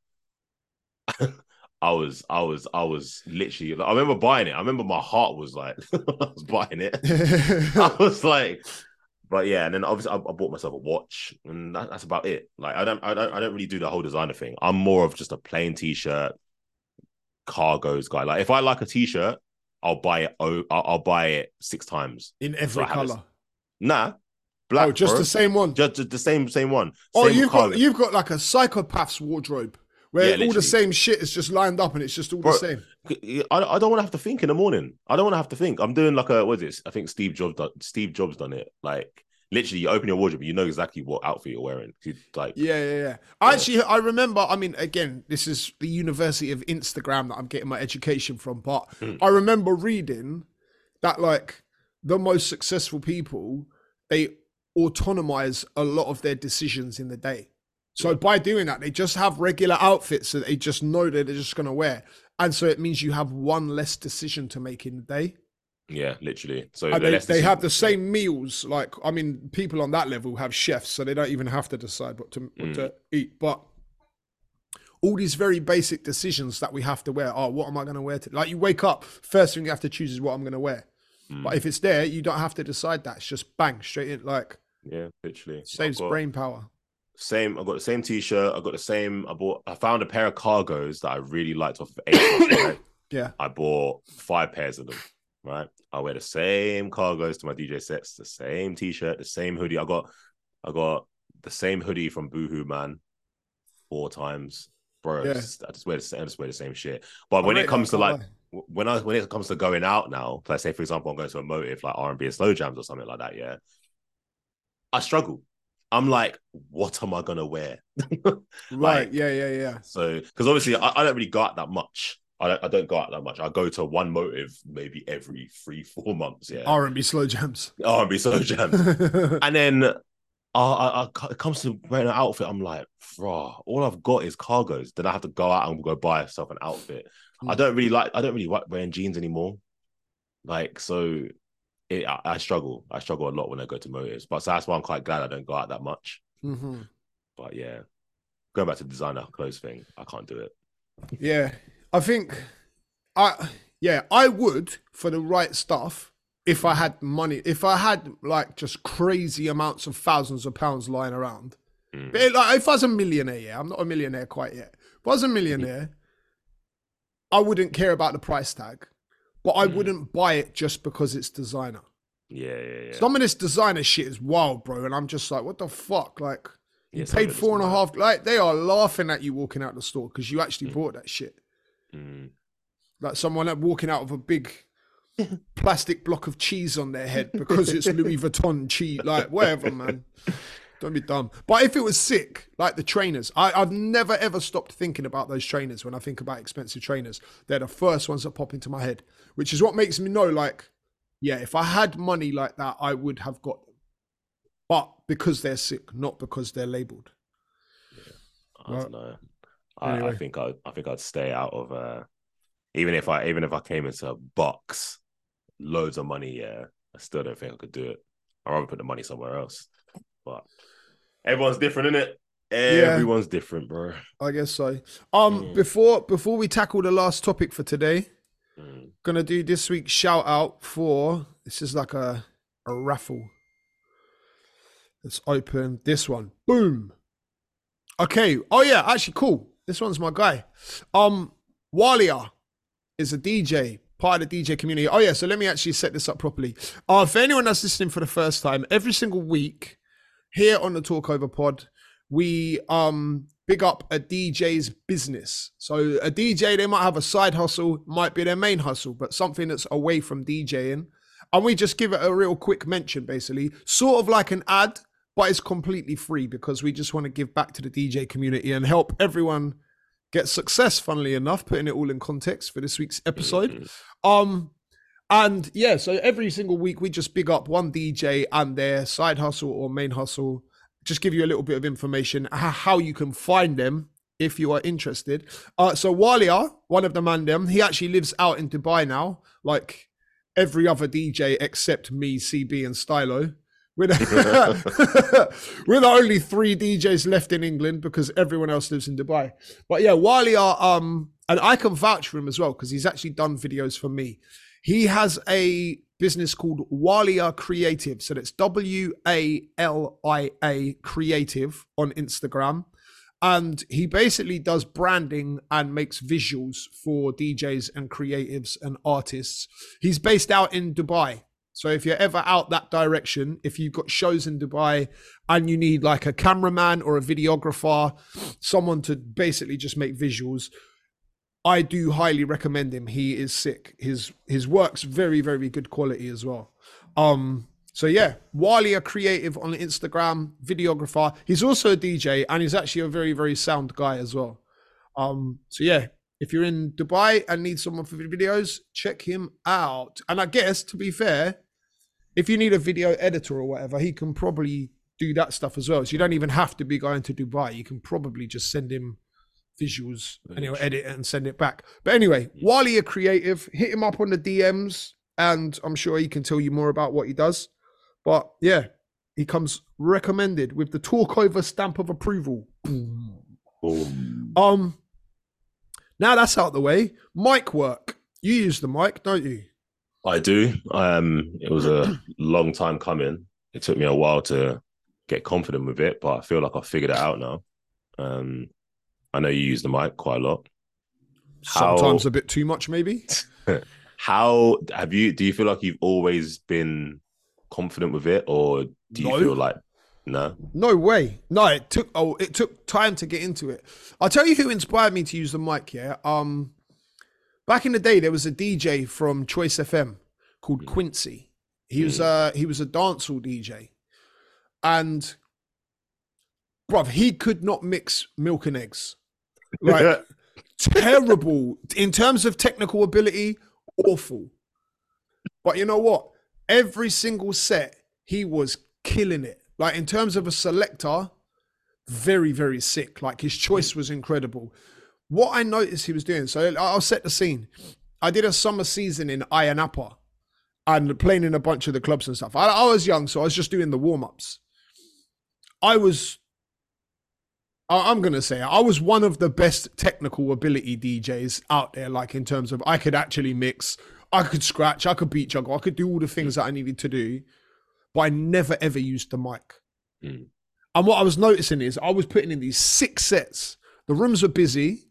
man." I was, I was, I was literally, I remember buying it. I remember my heart was like, I was buying it. I was like, but yeah. And then obviously I, I bought myself a watch and that, that's about it. Like, I don't, I don't, I don't really do the whole designer thing. I'm more of just a plain t-shirt, cargos guy. Like if I like a t-shirt, I'll buy it. Oh, I'll, I'll buy it six times. In every color. Nah, black. Oh, just bro. the same one. Just, just the same, same one. Oh, Same you've cargo. got you've got like a psychopath's wardrobe where Yeah, all the literally. same shit is just lined up and it's just all Bro, the same. I, I don't want to have to think in the morning. I don't want to have to think. I'm doing like a what is it? I think Steve Jobs done, Steve Jobs done it. Like literally, you open your wardrobe, you know exactly what outfit you're wearing. You, like Yeah, yeah, yeah. I actually, I remember. I mean, again, this is the University of Instagram that I'm getting my education from. But Mm. I remember reading that like the most successful people, they autonomize a lot of their decisions in the day. So by doing that, they just have regular outfits that they just know that they're just going to wear. And so it means you have one less decision to make in the day. yeah, literally. So And the they, less they decision- have the same meals. Like, I mean, people on that level have chefs, so they don't even have to decide what to, what Mm. to eat. But all these very basic decisions that we have to wear are, what am I going to wear today? Like you wake up, first thing you have to choose is what I'm going to wear. Mm. But if it's there, you don't have to decide that. It's just bang, straight in. Like, Yeah, literally. saves I've got brain power. Same. I got the same T-shirt. I got the same. I bought. I found a pair of cargos that I really liked off of ASOS. Right? Yeah. I bought five pairs of them. Right. I wear the same cargos to my D J sets. The same T-shirt. The same hoodie. I got. I got the same hoodie from Boohoo Man. Four times, bro. Yeah. Just, I just wear the same. I just wear the same shit. But I when rate it comes that, to I like. can't lie. When I when it comes to going out now, let's say for example, I'm going to a motive like R and B and slow jams or something like that. Yeah, I struggle. I'm like, what am I gonna wear? Right. Like, yeah, yeah, yeah. So, because obviously, I, I don't really go out that much. I don't, I don't go out that much. I go to one motive maybe every three, four months. Yeah, R and B slow jams. R and B slow jams, and then uh, I, I, it comes to wearing an outfit. I'm like, bro, all I've got is cargos. Then I have to go out and go buy myself an outfit. Mm. I don't really like. I don't really like wearing jeans anymore. Like so. It, I, I struggle. I struggle a lot when I go to motives, but so that's why I'm quite glad I don't go out that much. Mm-hmm. But yeah, going back to the designer clothes thing, I can't do it. Yeah, I think, I yeah, I would for the right stuff if I had money. If I had like just crazy amounts of thousands of pounds lying around. Mm. But like, if I was a millionaire, yeah, I'm not a millionaire quite yet. If I was a millionaire, I wouldn't care about the price tag, but I Mm. wouldn't buy it just because it's designer. Yeah, yeah, yeah. Some of this designer shit is wild, bro, and I'm just like, what the fuck? Like, you Yeah, some paid of it is four and a mad. half. Like, they are laughing at you walking out the store because you actually Mm. bought that shit. Mm. Like someone that walking out with a big plastic block of cheese on their head because it's Louis Vuitton cheese, like whatever, man. Don't be dumb. But if it was sick, like the trainers, I, I've never ever stopped thinking about those trainers when I think about expensive trainers. They're the first ones that pop into my head, which is what makes me know, like, yeah, if I had money like that, I would have got them. But because they're sick, not because they're labeled. I Well, don't know. I, anyway. I think I, I think I'd stay out of. Uh, even if I, even if I came into a box, loads of money. Yeah, I still don't think I could do it. I'd rather put the money somewhere else. But everyone's different, isn't it? Everyone's different, bro. I guess so. Um, Mm. before before we tackle the last topic for today, Mm. gonna do this week's shout out for, this is like a a raffle. Let's open this one. Boom. Okay. Oh yeah, actually cool. This one's my guy. Um, Walia is a D J, part of the D J community. Oh yeah, so let me actually set this up properly. Uh, for anyone that's listening for the first time, every single week here on the Talkover Pod, we um big up a D J's business. So a D J, they might have a side hustle, might be their main hustle, but something that's away from DJing. And we just give it a real quick mention, basically, sort of like an ad, but it's completely free because we just want to give back to the D J community and help everyone get success, funnily enough, putting it all in context for this week's episode. Mm-hmm. Um, and yeah, so every single week we just big up one D J and their side hustle or main hustle, just give you a little bit of information, h- how you can find them if you are interested. Uh, so Walia, one of the man them, he actually lives out in Dubai now, like every other D J except me, C B and Stylo. We're the, we're the only three D Js left in England because everyone else lives in Dubai. But yeah, Walia, um, and I can vouch for him as well because he's actually done videos for me. He has a business called Walia Creative. So that's W A L I A Creative on Instagram. And he basically does branding and makes visuals for D Js and creatives and artists. He's based out in Dubai. So if you're ever out that direction, if you've got shows in Dubai and you need like a cameraman or a videographer, someone to basically just make visuals, I do highly recommend him. He is sick. His his work's very, very good quality as well. Um, so yeah, Walia Creative on Instagram, videographer. He's also a D J and he's actually a very, very sound guy as well. Um, so yeah, if you're in Dubai and need someone for videos, check him out. And I guess, to be fair, if you need a video editor or whatever, he can probably do that stuff as well. So you don't even have to be going to Dubai. You can probably just send him visuals and he'll edit it and send it back. But anyway, Walia Creative, hit him up on the D Ms and I'm sure he can tell you more about what he does. But yeah, he comes recommended with the talk over stamp of approval. Boom. Um, now that's out of the way. Mic work. You use the mic, don't you? I do. Um, it was a long time coming. It took me a while to get confident with it, but I feel like I've figured it out now. Um, I know you use the mic quite a lot. How, Sometimes a bit too much, maybe. How have you? Do you feel like you've always been confident with it, or do you no. feel like no? No way. No, it took. Oh, it took time to get into it. I'll tell you who inspired me to use the mic. Yeah. Um. Back in the day, there was a D J from Choice F M called Quincy. He was uh he was a dancehall D J, and bruv, he could not mix milk and eggs. Like terrible in terms of technical ability, awful. But you know what? Every single set, he was killing it. Like in terms of a selector, very very sick. Like his choice was incredible. What I noticed he was doing, so I'll set the scene. I did a summer season in Ayia Napa and playing in a bunch of the clubs and stuff. I, I was young, so I was just doing the warm-ups. I was, I, I'm going to say, I was one of the best technical ability D Js out there, like in terms of I could actually mix, I could scratch, I could beat juggle, I could do all the things that I needed to do, but I never ever used the mic. Mm. And what I was noticing is I was putting in these six sets. The rooms were busy.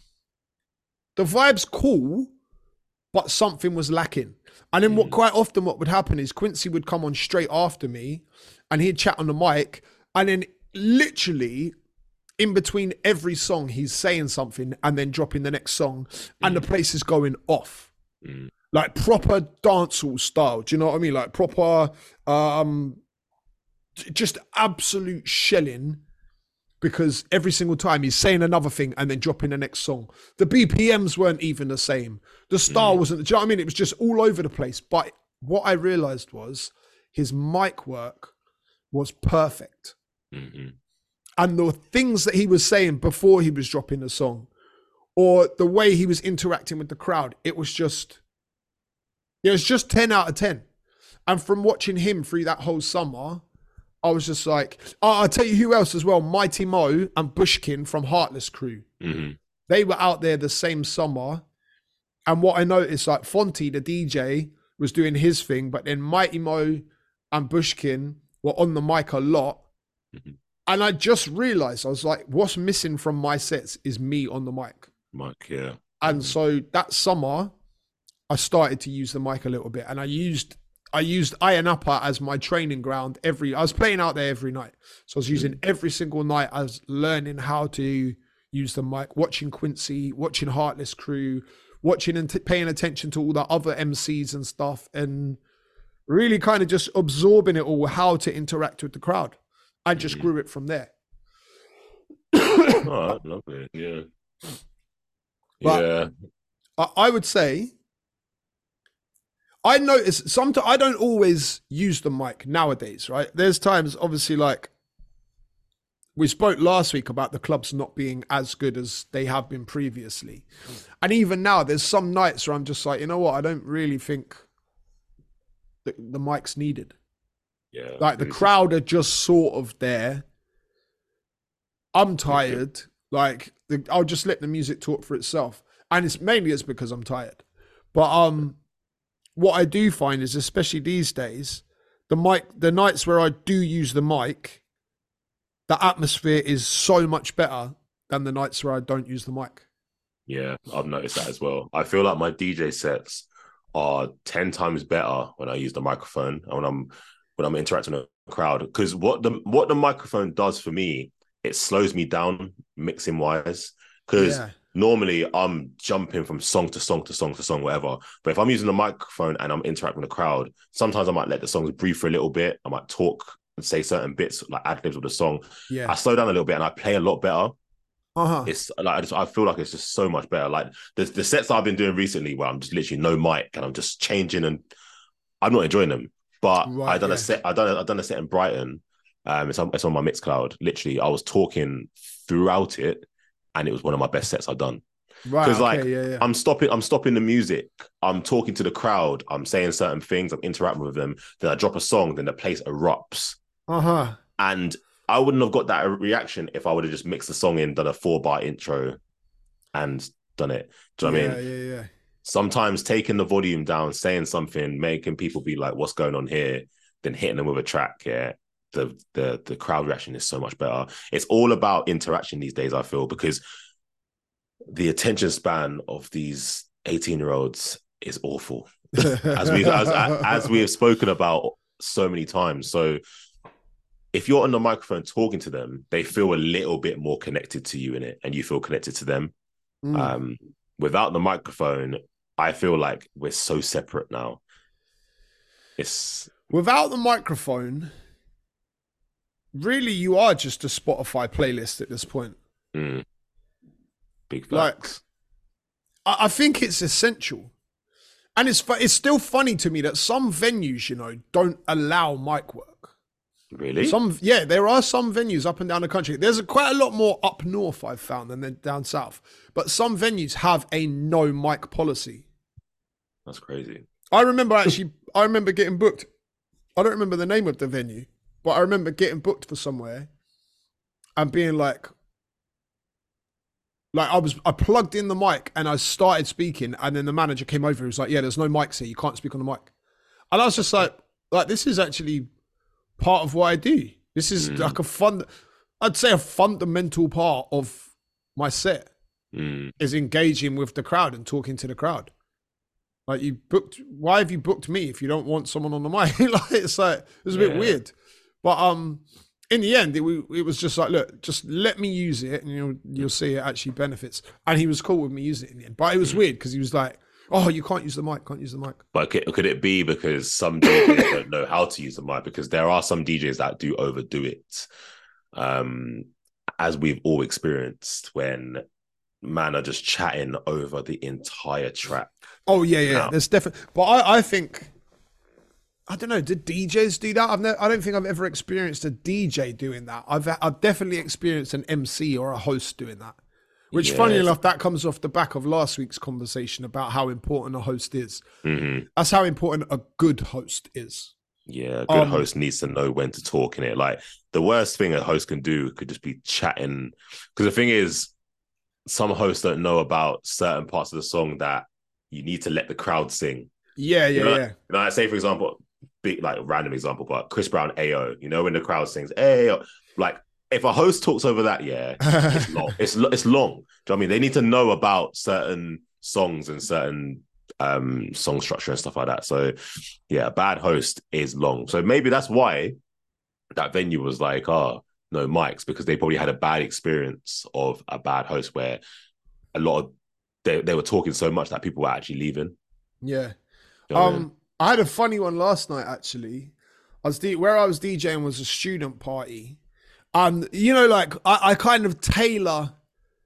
The vibe's cool, but something was lacking. And then what quite often what would happen is Quincy would come on straight after me and he'd chat on the mic. And then literally in between every song, he's saying something and then dropping the next song and mm. the place is going off. Mm. Like proper dancehall style. Do you know what I mean? Like proper, um, just absolute shelling. Because every single time he's saying another thing and then dropping the next song. The B P Ms weren't even the same. The style mm. wasn't, do you know what I mean? It was just all over the place. But what I realized was his mic work was perfect. Mm-hmm. And the things that he was saying before he was dropping the song or the way he was interacting with the crowd, it was just, it was just ten out of ten. And from watching him through that whole summer, I was just like, oh, I'll tell you who else as well, Mighty Mo and Bushkin from Heartless Crew. Mm-hmm. They were out there the same summer. And what I noticed, like Fonty, the D J, was doing his thing, but then Mighty Mo and Bushkin were on the mic a lot. Mm-hmm. And I just realized, I was like, what's missing from my sets is me on the mic. Mic, yeah. And mm-hmm. so that summer, I started to use the mic a little bit. And I used... I used Ayia Napa as my training ground every, I was playing out there every night. So I was using every single night. I was learning how to use the mic, watching Quincy, watching Heartless Crew, watching and t- paying attention to all the other M Cs and stuff and really kind of just absorbing it all, how to interact with the crowd. I just mm-hmm. grew it from there. Oh, lovely. Yeah. But yeah. I, I would say, I notice sometimes I don't always use the mic nowadays, right? There's times, obviously, like we spoke last week about the clubs not being as good as they have been previously. And even now, there's some nights where I'm just like, you know what? I don't really think the, the mic's needed. Yeah. Like the crowd are just sort of there. I'm tired. Like the, I'll just let the music talk for itself. And it's mainly it's because I'm tired. But, um, what I do find is, especially these days, the mic, the nights where I do use the mic, the atmosphere is so much better than the nights where I don't use the mic. Yeah, I've noticed that as well. I feel like my D J sets are ten times better when I use the microphone and when I'm when I'm interacting with a crowd. Because what the what the microphone does for me, it slows me down mixing wise. Because Yeah. normally I'm jumping from song to song to song to song, whatever. But if I'm using the microphone and I'm interacting with the crowd, sometimes I might let the songs breathe for a little bit. I might talk and say certain bits like ad libs of the song. Yeah. I slow down a little bit and I play a lot better. Uh-huh. It's like I just I feel like it's just so much better. Like the the sets I've been doing recently, where I'm just literally no mic and I'm just changing, and I'm not enjoying them. But I Right, done yeah. a set. I done I done a set in Brighton. Um, it's on it's on my Mixcloud. Literally, I was talking throughout it, and it was one of my best sets I've done. Right, Because okay, like yeah, yeah. I'm stopping, I'm stopping the music. I'm talking to the crowd. I'm saying certain things. I'm interacting with them. Then I drop a song. Then the place erupts. Uh-huh. And I wouldn't have got that reaction if I would have just mixed the song in, done a four bar intro, and done it. Do you know Yeah, what I mean? yeah, yeah. Sometimes taking the volume down, saying something, making people be like, "What's going on here?" Then hitting them with a track. Yeah, the the the crowd reaction is so much better. It's all about interaction these days, I feel, because the attention span of these eighteen year olds is awful, as we as as we have spoken about so many times. So if you're on the microphone talking to them, they feel a little bit more connected to you in it, and you feel connected to them. Mm. Um, without the microphone, I feel like we're so separate now. It's Without the microphone, really you are just a Spotify playlist at this point. mm, big Like, facts. I, I think it's essential. And it's fu- it's still funny to me that some venues, you know, don't allow mic work. Really? Some, yeah, there are some venues up and down the country. There's a, quite a lot more up north I've found than then down south. But some venues have a no mic policy. That's crazy. I remember actually, I remember getting booked. I don't remember the name of the venue, but I remember getting booked for somewhere and being like, like I was, I plugged in the mic and I started speaking, and then the manager came over. He was like, "Yeah, there's no mics here. You can't speak on the mic." And I was just like, like this is actually part of what I do. This is Mm. like a fun, I'd say a fundamental part of my set Mm. is engaging with the crowd and talking to the crowd. Like, you booked, why have you booked me if you don't want someone on the mic? Like, it's like, it was a bit Yeah. weird. But um, in the end, it, it was just like, look, just let me use it and you'll, you'll see it actually benefits. And he was cool with me using it in the end. But it was Mm. weird because he was like, oh, you can't use the mic, can't use the mic. But could, could it be because some D Js don't know how to use the mic? Because there are some D Js that do overdo it, um, as we've all experienced when man are just chatting over the entire track. Oh, yeah, yeah. No. There's definitely, but I, I think, I don't know, did D Js do that? I've never, I don't think I've ever experienced a D J doing that. I've, I've definitely experienced an M C or a host doing that. Which, Yes. funny enough, that comes off the back of last week's conversation about how important a host is. Mm-hmm. That's how important a good host is. Yeah, a good Um, host needs to know when to talk in it. Like, the worst thing a host can do could just be chatting. Because the thing is, some hosts don't know about certain parts of the song that you need to let the crowd sing. Yeah, yeah, You know, yeah. you know, like, say for example, big like random example, but Chris Brown A O, you know, when the crowd sings A O, like if a host talks over that, yeah, it's long. It's it's long. Do you know what I mean? They need to know about certain songs and certain um song structure and stuff like that. So yeah, a bad host is long. So maybe that's why that venue was like, oh, no mics, because they probably had a bad experience of a bad host where a lot of they, they were talking so much that people were actually leaving. Yeah. You know what I mean? Um, I had a funny one last night, actually. I was D- where I was DJing was a student party. And, you know, like, I, I kind of tailor,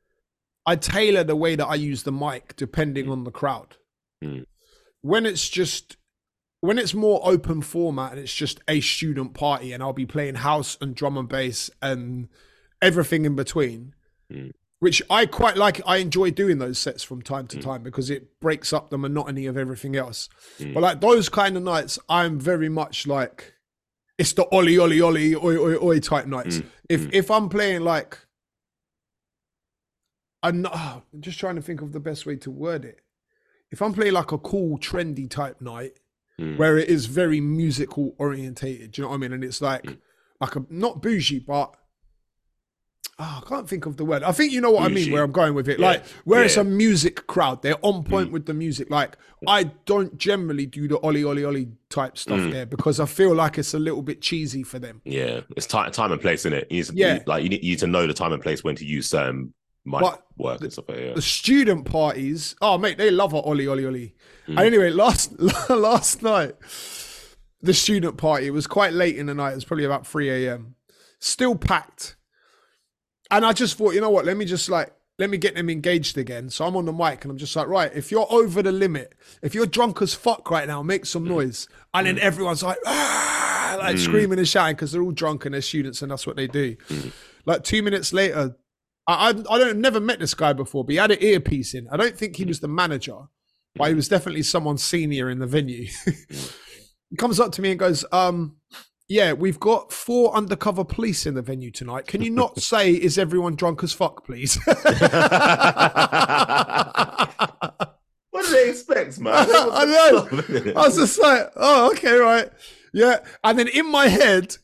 I tailor the way that I use the mic depending Mm. on the crowd. Mm. When it's just, when it's more open format and it's just a student party and I'll be playing house and drum and bass and everything in between, Mm. which I quite like. I enjoy doing those sets from time to Mm. time because it breaks up the monotony of everything else. Mm. But like those kind of nights, I'm very much like, it's the ollie, ollie, ollie, oi, oi, oi type nights. Mm. If Mm. if I'm playing like, I'm, not, oh, I'm just trying to think of the best way to word it. If I'm playing like a cool, trendy type night, Mm. where it is very musical orientated, do you know what I mean? And it's like, Mm. like a, not bougie, but Oh, I can't think of the word. I think you know what I mean, Bougie. where I'm going with it. Yeah. Like, where Yeah. it's a music crowd, they're on point Mm. with the music. Like, I don't generally do the Ollie, Ollie, Ollie type stuff Mm. there because I feel like it's a little bit cheesy for them. Yeah, it's time, time and place, isn't it? You need to, Yeah. you- like you need you need to know the time and place when to use certain mic But work and stuff like that. Yeah. The student parties, oh, mate, they love our Ollie, Ollie, Ollie. Mm. And anyway, last last night, the student party, it was quite late in the night. It was probably about three a.m. Still packed. And I just thought, you know what, let me just like, let me get them engaged again. So I'm on the mic and I'm just like, right, if you're over the limit, if you're drunk as fuck right now, make some noise. And then everyone's like, ah, like Mm. screaming and shouting because they're all drunk and they're students and that's what they do. Mm. Like two minutes later, I, I, I don't I've never met this guy before, but he had an earpiece in. I don't think he was the manager, but he was definitely someone senior in the venue. He comes up to me and goes, um, yeah, we've got four undercover police in the venue tonight. Can you not say, is everyone drunk as fuck, please? What do they expect, man? I know. I was just like, oh, okay, right. Yeah. And then in my head,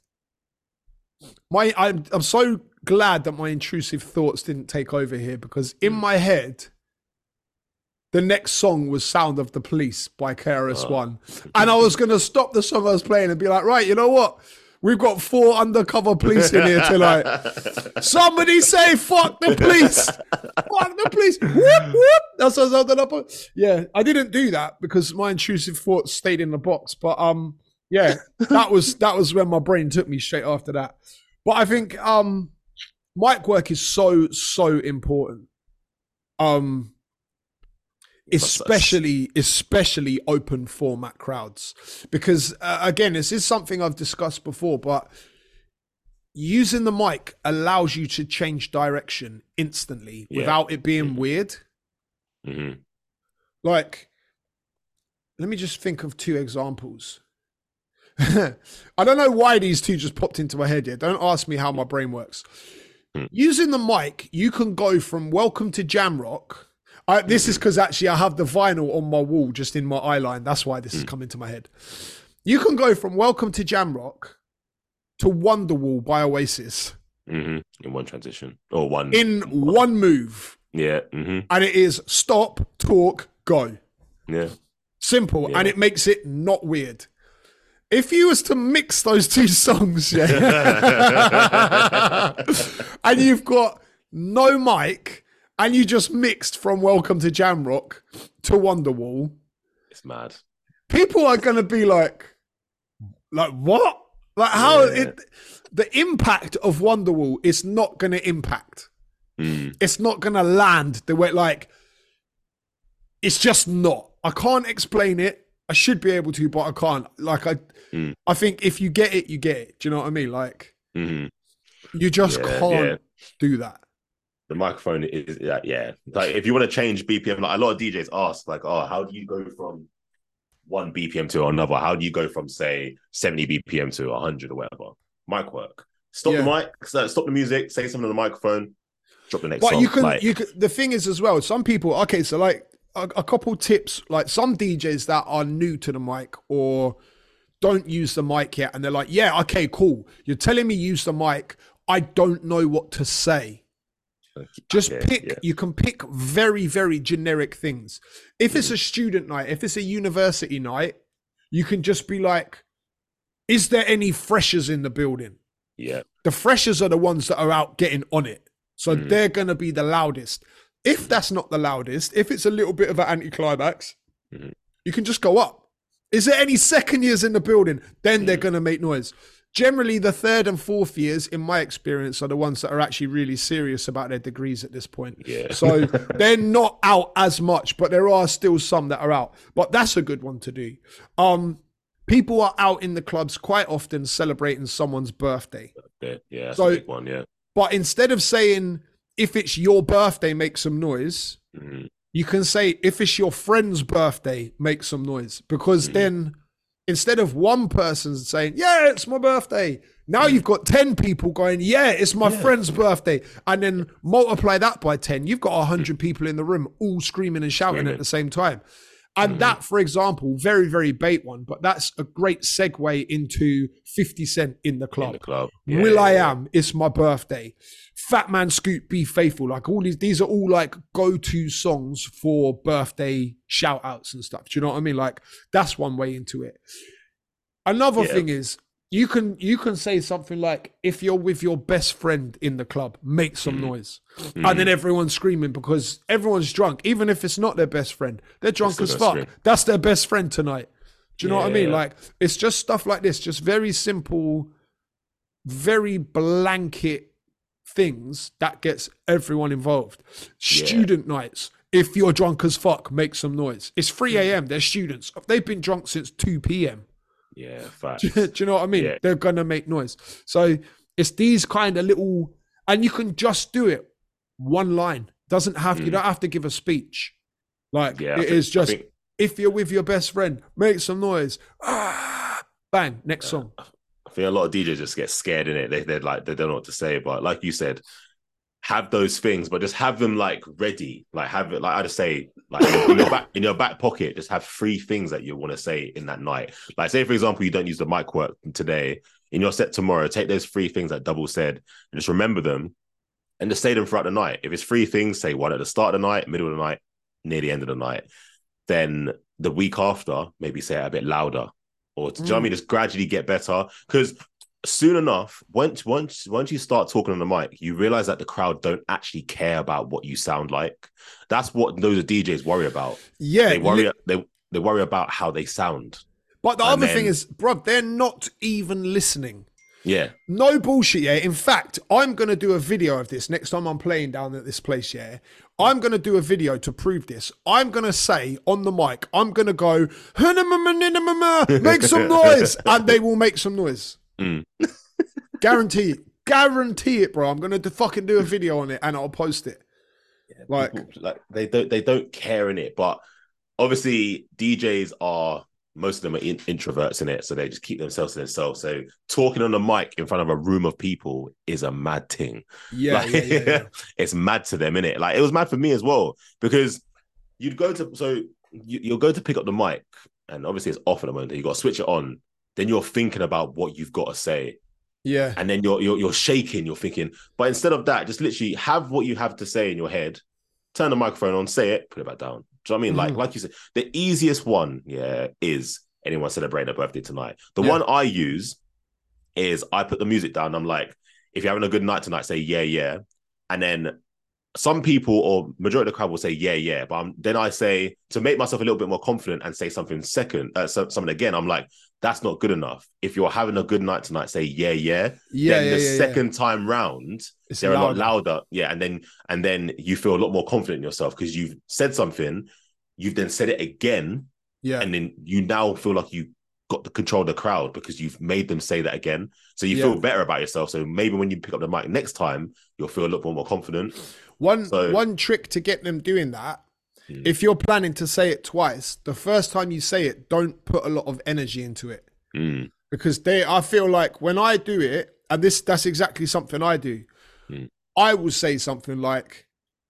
my I'm, I'm so glad that my intrusive thoughts didn't take over here because in my head, the next song was Sound of the Police by K R S One. Oh. And I was going to stop the song I was playing and be like, right, you know what? We've got four undercover police in here tonight. Somebody say, fuck the police. Fuck the police. Whoop, whoop. That's what I was up. Yeah, I didn't do that because my intrusive thoughts stayed in the box. But um, yeah, that was that was when my brain took me straight after that. But I think um, mic work is so, so important. Um, especially especially open format crowds because uh, again, this is something I've discussed before, but using the mic allows you to change direction instantly Yeah. without it being Mm-hmm. weird. Mm-hmm. Like, let me just think of two examples. I don't know why these two just popped into my head yet. Don't ask me how my brain works. Mm. Using the mic, you can go from Welcome to Jamrock. I, this is because actually I have the vinyl on my wall just in my eye line. That's why this has come into my head. You can go from Welcome to Jamrock to Wonderwall by Oasis Mm-hmm. In one transition or one in one move. Yeah. Mm-hmm. And it is stop, talk, go. Yeah. Simple. Yeah. And it makes it not weird. If you was to mix those two songs, yeah, and you've got no mic, and you just mixed from Welcome to Jamrock to Wonderwall, It's mad. people are going to be like, like what? Like how Yeah. it, the impact of Wonderwall is not going to impact. Mm. It's not going to land the way, like, it's just not. I can't explain it. I should be able to, but I can't. Like, I, Mm. I think if you get it, you get it. Do you know what I mean? Like, Mm-hmm. you just Yeah, can't yeah. do that. The microphone is yeah, yeah. Like if you want to change B P M, like a lot of D Js ask, like, oh, how do you go from one B P M to another? How do you go from say seventy B P M to one hundred or whatever? Mic work. Stop Yeah. the mic. so- Stop the music. Say something on the microphone. Drop the next But song. you can, like, you can, the thing is as well, some people, okay, so like a, a couple tips, like some D Js that are new to the mic or don't use the mic yet. And they're like, yeah, okay, cool. You're telling me use the mic. I don't know what to say. Just yeah, pick, yeah. you can pick very, very generic things. If it's a student night, if it's a university night, you can just be like, is there any freshers in the building? yeah. The freshers are the ones that are out getting on it. So Mm. they're going to be the loudest. If that's not the loudest, if it's a little bit of an anticlimax, Mhm. you can just go up. Is there any second years in the building? Then they're Mm. going to make noise. Generally, the third and fourth years, in my experience, are the ones that are actually really serious about their degrees at this point. Yeah. So they're not out as much, but there are still some that are out. But that's a good one to do. Um, people are out in the clubs quite often celebrating someone's birthday. Yeah, yeah, that's So- a big one, yeah. But instead of saying, if it's your birthday, make some noise, Mhm. you can say, if it's your friend's birthday, make some noise. Because Mhm. then instead of one person saying, yeah, it's my birthday, now you've got ten people going, yeah, it's my Yeah. friend's birthday. And then multiply that by ten. You've got one hundred people in the room all screaming and shouting Screaming. at the same time. And Mhm. that, for example, very, very bait one, but that's a great segue into fifty Cent in the In club. the club. Yeah, Will yeah, I yeah. Am, it's my birthday. Fat Man Scoop, Be Faithful. Like all these, these are all like go-to songs for birthday shout outs and stuff. Do you know what I mean? Like that's one way into it. Another Yeah. thing is you can you can say something like, if you're with your best friend in the club, make some Mm. noise. Mm. And then everyone's screaming because everyone's drunk. Even if it's not their best friend, they're drunk still as gonna fuck. scream. That's their best friend tonight. Do you know what I mean? Yeah. Like it's just stuff like this, just very simple, very blanket things that gets everyone involved. Yeah. Student nights. If you're drunk as fuck, make some noise. It's three a.m. They're students. They've been drunk since two p.m. Yeah, facts. Do you, do you know what I mean? Yeah. They're going to make noise. So it's these kind of little, and you can just do it one line. Doesn't have to, you Mm. don't have to give a speech. Like Yeah, I it think- is I just, think- if you're with your best friend, make some noise. Ah, bang, next song. I think a lot of D Js just get scared in it. They they're like they don't know what to say. But like you said, have those things, but just have them like ready. Like have it like I just say, like in your back in your back pocket, just have three things that you want to say in that night. Like say for example, you don't use the mic work today. In your set tomorrow, take those three things that Double said and just remember them and just say them throughout the night. If it's three things, say one at the start of the night, middle of the night, near the end of the night. Then the week after, maybe say it a bit louder. Or do you know what I mean? Just gradually get better. Because soon enough, once once once you start talking on the mic, you realize that the crowd don't actually care about what you sound like. That's what those D Js worry about. Yeah. They worry li- they they worry about how they sound. but the and other then- thing is, bro, they're not even listening. Yeah. No bullshit, yeah. In fact, I'm going to do a video of this next time I'm playing down at this place, yeah. I'm going to do a video to prove this. I'm going to say on the mic, I'm going to go, make some noise, and they will make some noise. Mm. Guarantee it. Guarantee it, bro. I'm going to fucking do a video on it and I'll post it. Like, People, like they don't they don't care in it, but obviously D Js are most of them are in, introverts in it, so they just keep themselves to themselves. So talking on the mic in front of a room of people is a mad thing. yeah, Like, yeah, yeah, yeah. it's mad to them, innit? Like it was mad for me as well because you'd go to so you, you'll go to pick up the mic, and obviously it's off at the moment. You got to switch it on. Then you're thinking about what you've got to say, Yeah. and then you're you're you're shaking. You're thinking, but instead of that, just literally have what you have to say in your head. Turn the microphone on, say it, put it back down. Do you know what I mean? Mhm. Like, like you said, the easiest one, yeah, is anyone celebrating a birthday tonight. The Yeah. one I use is I put the music down. I'm like, if you're having a good night tonight, say yeah, yeah. And then some people or majority of the crowd will say yeah, yeah. But I'm, then I say, to make myself a little bit more confident and say something second, uh, so, something again, I'm like, that's not good enough. If you're having a good night tonight, say yeah, yeah. Yeah, then yeah, the yeah, yeah. second time round, It's they're a lot louder. louder. Yeah. And then and then you feel a lot more confident in yourself because you've said something, you've then said it again, Yeah. and then you now feel like you got the control of the crowd because you've made them say that again. So you Yeah. feel better about yourself. So maybe when you pick up the mic next time, you'll feel a little more, more confident. One So- one trick to get them doing that, Mm. if you're planning to say it twice, the first time you say it, don't put a lot of energy into it. Mm. Because they I feel like when I do it, and this that's exactly something I do, Mm. I will say something like,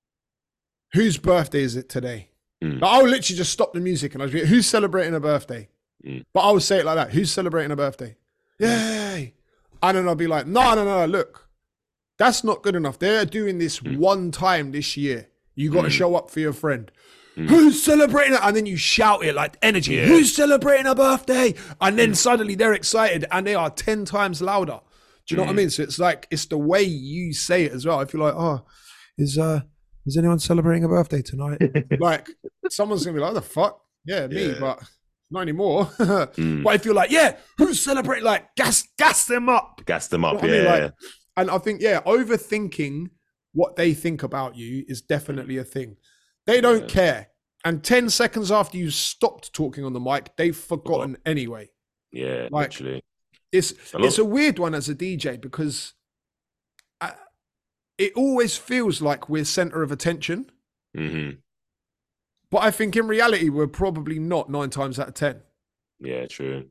whose birthday is it today? Mm. Like, I'll literally just stop the music and I'll be, who's celebrating a birthday? Mm. But I will say it like that, who's celebrating a birthday? Yay! And then I'll be like, no, no, no, no, look, that's not good enough. They're doing this Mm. one time this year. You got to Mm. show up for your friend. Mm. Who's celebrating it? And then you shout it like energy. Yeah. Who's celebrating a birthday? And then suddenly they're excited and they are ten times louder. Do you know what I Mm. mean? So it's like, it's the way you say it as well. If you're like, oh, is uh, is anyone celebrating a birthday tonight? Like, someone's going to be like, what the fuck? Yeah, me, Yeah. but not anymore. Mm. But if you're like, yeah, who's celebrating? Like, gas, gas them up. Gas them You up. know what I Yeah. mean? Like, and I think, yeah, overthinking what they think about you is definitely a thing. They don't Yeah. care. And ten seconds after you stopped talking on the mic, they've forgotten anyway. yeah. like- Literally. It's A lot- it's a weird one as a D J because I, it always feels like we're center of attention. Mhm. But I think in reality, we're probably not nine times out of ten. Yeah, true.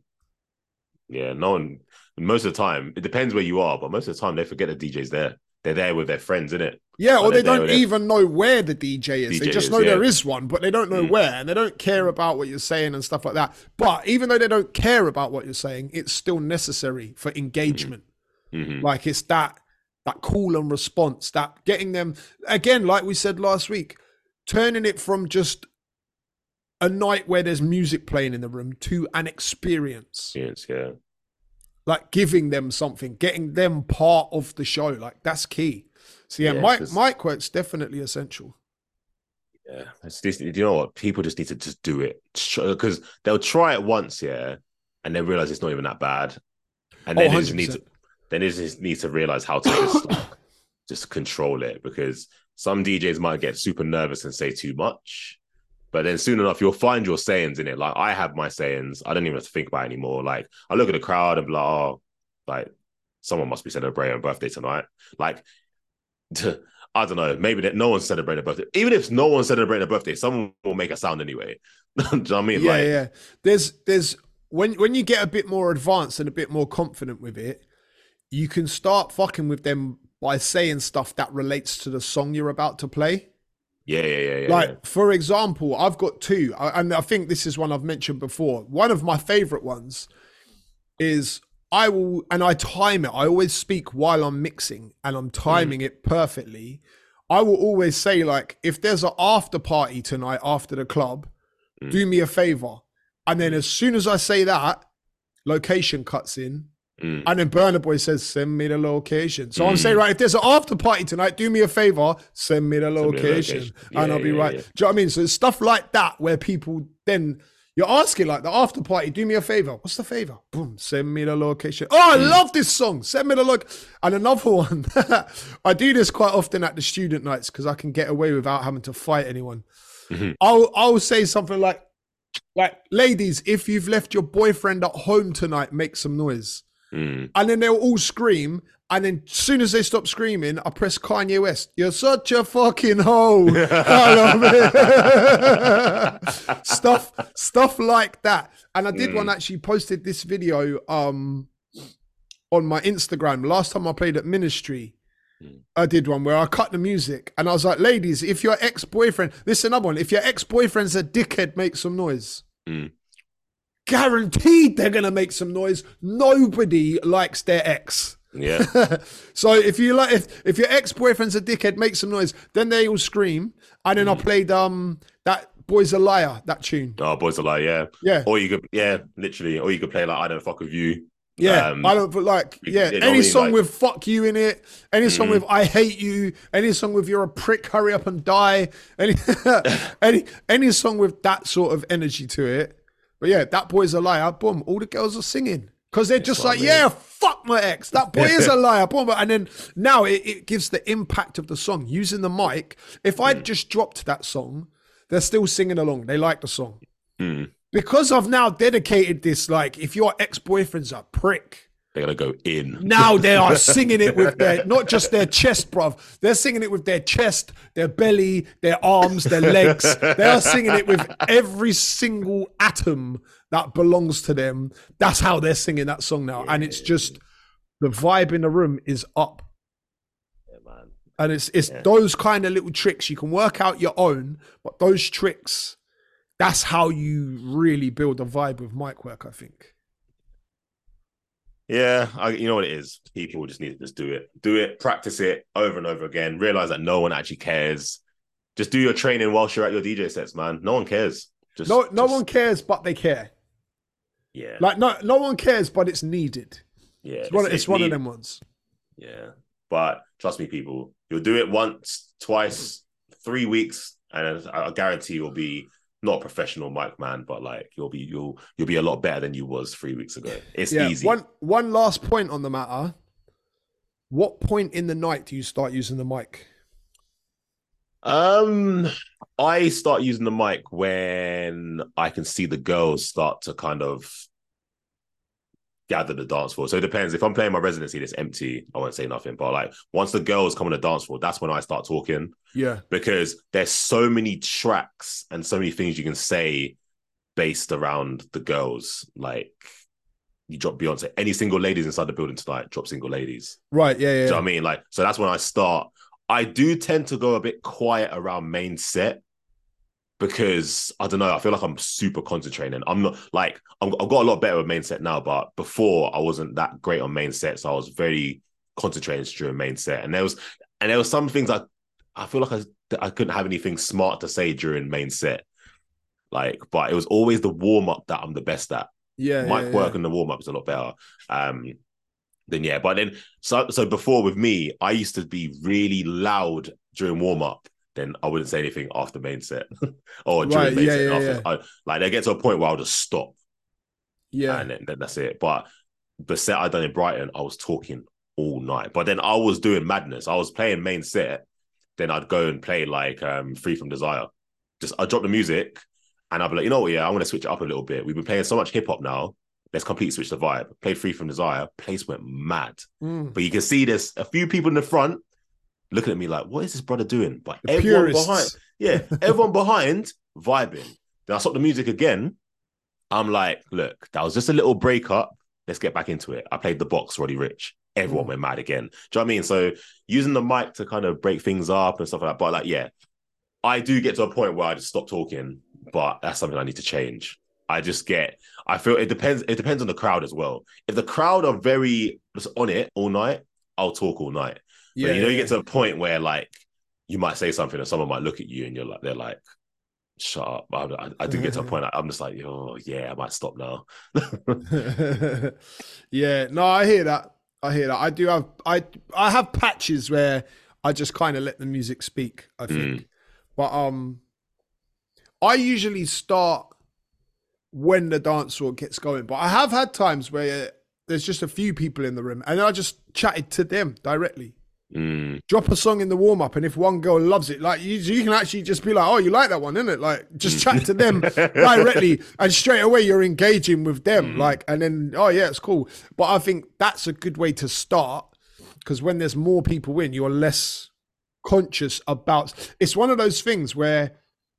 Yeah, no one. Most of the time, it depends where you are, but most of the time they forget the D J's there. They're there with their friends, innit? Yeah, Oh, or they they're there don't with it. even know where the D J is. D J they just is, know yeah. there is one, but they don't know Mm. where, and they don't care about what you're saying and stuff like that. But even though they don't care about what you're saying, it's still necessary for engagement. Mhm. Like it's that that call and response, that getting them, again, like we said last week, turning it from just a night where there's music playing in the room to an experience. Yes, yeah. Like giving them something, getting them part of the show. Like that's key. So yeah, Yeah, mic, 'cause- mic work's definitely essential. Yeah, it's this, you know what? People just need to just do it because they'll try it once, yeah, and then realize it's not even that bad, and then Oh, they just need to, one hundred percent. then they just need to realize how to just, like, just control it because some D Js might get super nervous and say too much, but then soon enough you'll find your sayings in it. Like I have my sayings, I don't even have to think about it anymore. Like I look at the crowd and be like, oh, like someone must be celebrating a birthday tonight, like. I don't know. Maybe that no one's celebrating a birthday. Even if no one's celebrating a birthday, someone will make a sound anyway. Do you know what I mean? Yeah, like, yeah. There's, there's when when you get a bit more advanced and a bit more confident with it, you can start fucking with them by saying stuff that relates to the song you're about to play. yeah, yeah, yeah, yeah. Like, yeah. for example, I've got two, and I think this is one I've mentioned before. One of my favorite ones is I will, and I time it. I always speak while I'm mixing and I'm timing mm. it perfectly. I will always say, like, if there's an after party tonight after the club, mm. do me a favor. And then as soon as I say that, location cuts in. Mm. And then Burna Boy says, send me the location. So mm. I'm saying, right, if there's an after party tonight, do me a favor, send me the location. Me the location. Yeah, and I'll be yeah, right. Yeah. Do you know what I mean? So it's stuff like that where people then, you're asking like the after party, do me a favor. What's the favor? Boom, send me the location. Oh, I mm. love this song. Send me the look. And another one, I do this quite often at the student nights because I can get away without having to fight anyone. Mm-hmm. I'll, I'll say something like, like, ladies, if you've left your boyfriend at home tonight, make some noise. Mm. And then they'll all scream. And then as soon as they stop screaming, I press Kanye West. You're such a fucking hoe. I love it. stuff, stuff like that. And I did mm. one actually posted this video um, on my Instagram. Last time I played at Ministry, mm. I did one where I cut the music. And I was like, ladies, if your ex-boyfriend, this is another one. If your ex-boyfriend's a dickhead, make some noise. Mm. Guaranteed they're going to make some noise. Nobody likes their ex. Yeah. So if you like, if if your ex-boyfriend's a dickhead, make some noise. Then they all scream, and then mm. I played um that Boy's a Liar, that tune. Oh, Boy's a Liar, yeah, yeah. Or you could, yeah, literally, or you could play like I Don't Fuck With You. Yeah, um, I don't like yeah. You know any song like, with "fuck you" in it, any song mm. with "I hate you," any song with "you're a prick, hurry up and die," any any any song with that sort of energy to it. But yeah, that Boy's a Liar. Boom, all the girls are singing. Because they're just like, yeah, fuck my ex. That boy is a liar. And then now it, it gives the impact of the song. Using the mic, if I'd mm. just dropped that song, they're still singing along. They like the song. Mm. Because I've now dedicated this, like, if your ex-boyfriend's a prick, they're going to go in. Now they are singing it with their, not just their chest, bruv. They're singing it with their chest, their belly, their arms, their legs. They are singing it with every single atom that belongs to them. That's how they're singing that song now. Yeah, and it's just, the vibe in the room is up. Yeah, man. And it's it's yeah. those kind of little tricks. You can work out your own, but those tricks, that's how you really build a vibe with mic work, I think. Yeah, I, you know what it is. People just need to just do it. Do it, practice it over and over again. Realize that no one actually cares. Just do your training whilst you're at your D J sets, man. No one cares. Just, no, no just... one cares, but they care. Yeah. Like, no no one cares, but it's needed. Yeah. It's, it's one, it's one of them ones. Yeah. But trust me, people, you'll do it once, twice, three weeks, and I guarantee you'll be not a professional mic man, but like you'll be you'll you'll be a lot better than you was three weeks ago. It's yeah. easy. One one last point on the matter. What point in the night do you start using the mic? Um, I start using the mic when I can see the girls start to kind of gather the dance floor. So it depends. If I'm playing my residency that's empty, I won't say nothing. But like once the girls come on the dance floor, that's when I start talking. Yeah. Because there's so many tracks and so many things you can say based around the girls. Like you drop Beyonce. Any single ladies inside the building tonight, drop single ladies. Right. Yeah. Yeah. Do you know what I mean? Like, so that's when I start. I do tend to go a bit quiet around main set. Because I don't know, I feel like I'm super concentrating. I'm not like I'm, I've got a lot better with main set now, but before I wasn't that great on main set, so I was very concentrating during main set. And there was and there was some things I I feel like I I couldn't have anything smart to say during main set. Like, but it was always the warm up that I'm the best at. Yeah, Mic yeah, work yeah. and the warm up is a lot better. Um, then yeah, but then so so before with me, I used to be really loud during warm up. Then I wouldn't say anything after main set or during Right, main yeah, set. yeah, After yeah. I, like they get to a point where I'll just stop Yeah. and then, then that's it. But the set I done in Brighton, I was talking all night. But then I was doing madness. I was playing main set. Then I'd go and play like um, Free From Desire. Just I drop the music and I'd be like, you know what? Yeah, I want to switch it up a little bit. We've been playing so much hip hop now. Let's completely switch the vibe. Played Free From Desire. Place went mad. Mm. But you can see there's a few people in the front looking at me like, what is this brother doing? But The everyone purists. behind, yeah, everyone behind vibing. Then I stop the music again. I'm like, look, that was just a little breakup. Let's get back into it. I played the box, Roddy Rich. Everyone mm. went mad again. Do you know what I mean? So using the mic to kind of break things up and stuff like that. But like, yeah, I do get to a point where I just stop talking, but that's something I need to change. I just get, I feel it depends, it depends on the crowd as well. If the crowd are very just on it all night, I'll talk all night. Yeah, but you know, yeah. you get to a point where like you might say something and someone might look at you and you're like, they're like, shut up. I, I, I do get to a point I'm just like, oh yeah, I might stop now. Yeah, no, I hear that. I hear that. I do have I I have patches where I just kind of let the music speak, I think. Mm. But um I usually start when the dance floor gets going. But I have had times where there's just a few people in the room and I just chatted to them directly. Mm. Drop a song in the warm up, and if one girl loves it, like you, you can actually just be like, "Oh, you like that one, isn't it?" Like just chat to them directly, and straight away you're engaging with them. Mm. Like, and then oh yeah, it's cool. But I think that's a good way to start because when there's more people in, you're less conscious about. It's one of those things where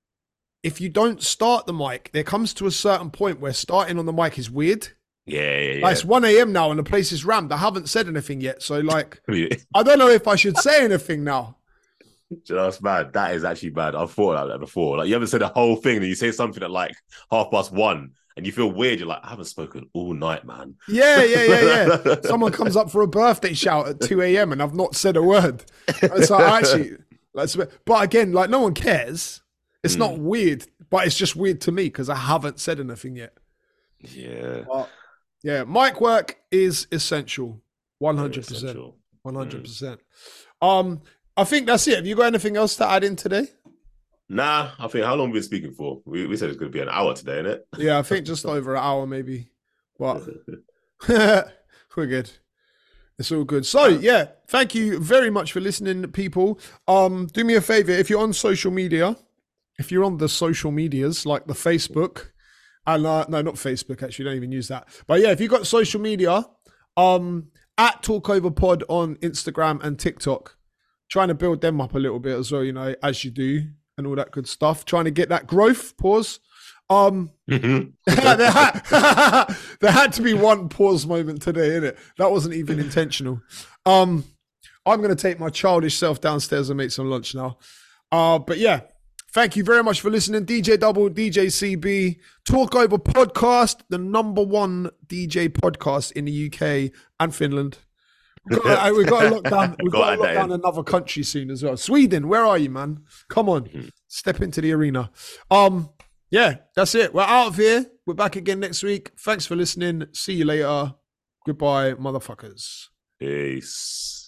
if you don't start the mic, there comes to a certain point where starting on the mic is weird. Yeah, yeah, yeah. Like it's one a.m. now and the place is rammed. I haven't said anything yet. So like, I don't know if I should say anything now. You know, that's bad. That is actually bad. I've thought about that before. Like you haven't said the whole thing and you say something at like half past one and you feel weird. You're like, I haven't spoken all night, man. Yeah, yeah, yeah, yeah. Someone comes up for a birthday shout at two a.m. and I've not said a word. And so I actually, like, but again, like no one cares. It's mm. not weird, but it's just weird to me because I haven't said anything yet. Yeah. But, yeah, mic work is essential. one hundred percent. one hundred percent. Mm. Um, I think that's it. Have you got anything else to add in today? Nah, I think how long have we been speaking for? We, we said it's going to be an hour today, isn't it? Yeah, I think just over an hour maybe. But we're good. It's all good. So, yeah, thank you very much for listening, people. Um, do me a favor. If you're on social media, if you're on the social medias like the Facebook, And uh, no, not Facebook, actually. Don't even use that. But yeah, if you've got social media, um, at TalkOverPod on Instagram and TikTok, trying to build them up a little bit as well, you know, as you do and all that good stuff. Trying to get that growth, pause. Um, mm-hmm. there, had, there had to be one pause moment today, innit? That wasn't even intentional. Um, I'm going to take my childish self downstairs and make some lunch now. Uh, but yeah. Thank you very much for listening. D J Double, D J C B, Talk Over Podcast, the number one D J podcast in the U K and Finland. We've got, to, we've got to lock down, we've got, got to lock down another country soon as well. Sweden, where are you, man? Come on, mm-hmm. Step into the arena. Um, yeah, that's it. We're out of here. We're back again next week. Thanks for listening. See you later. Goodbye, motherfuckers. Peace.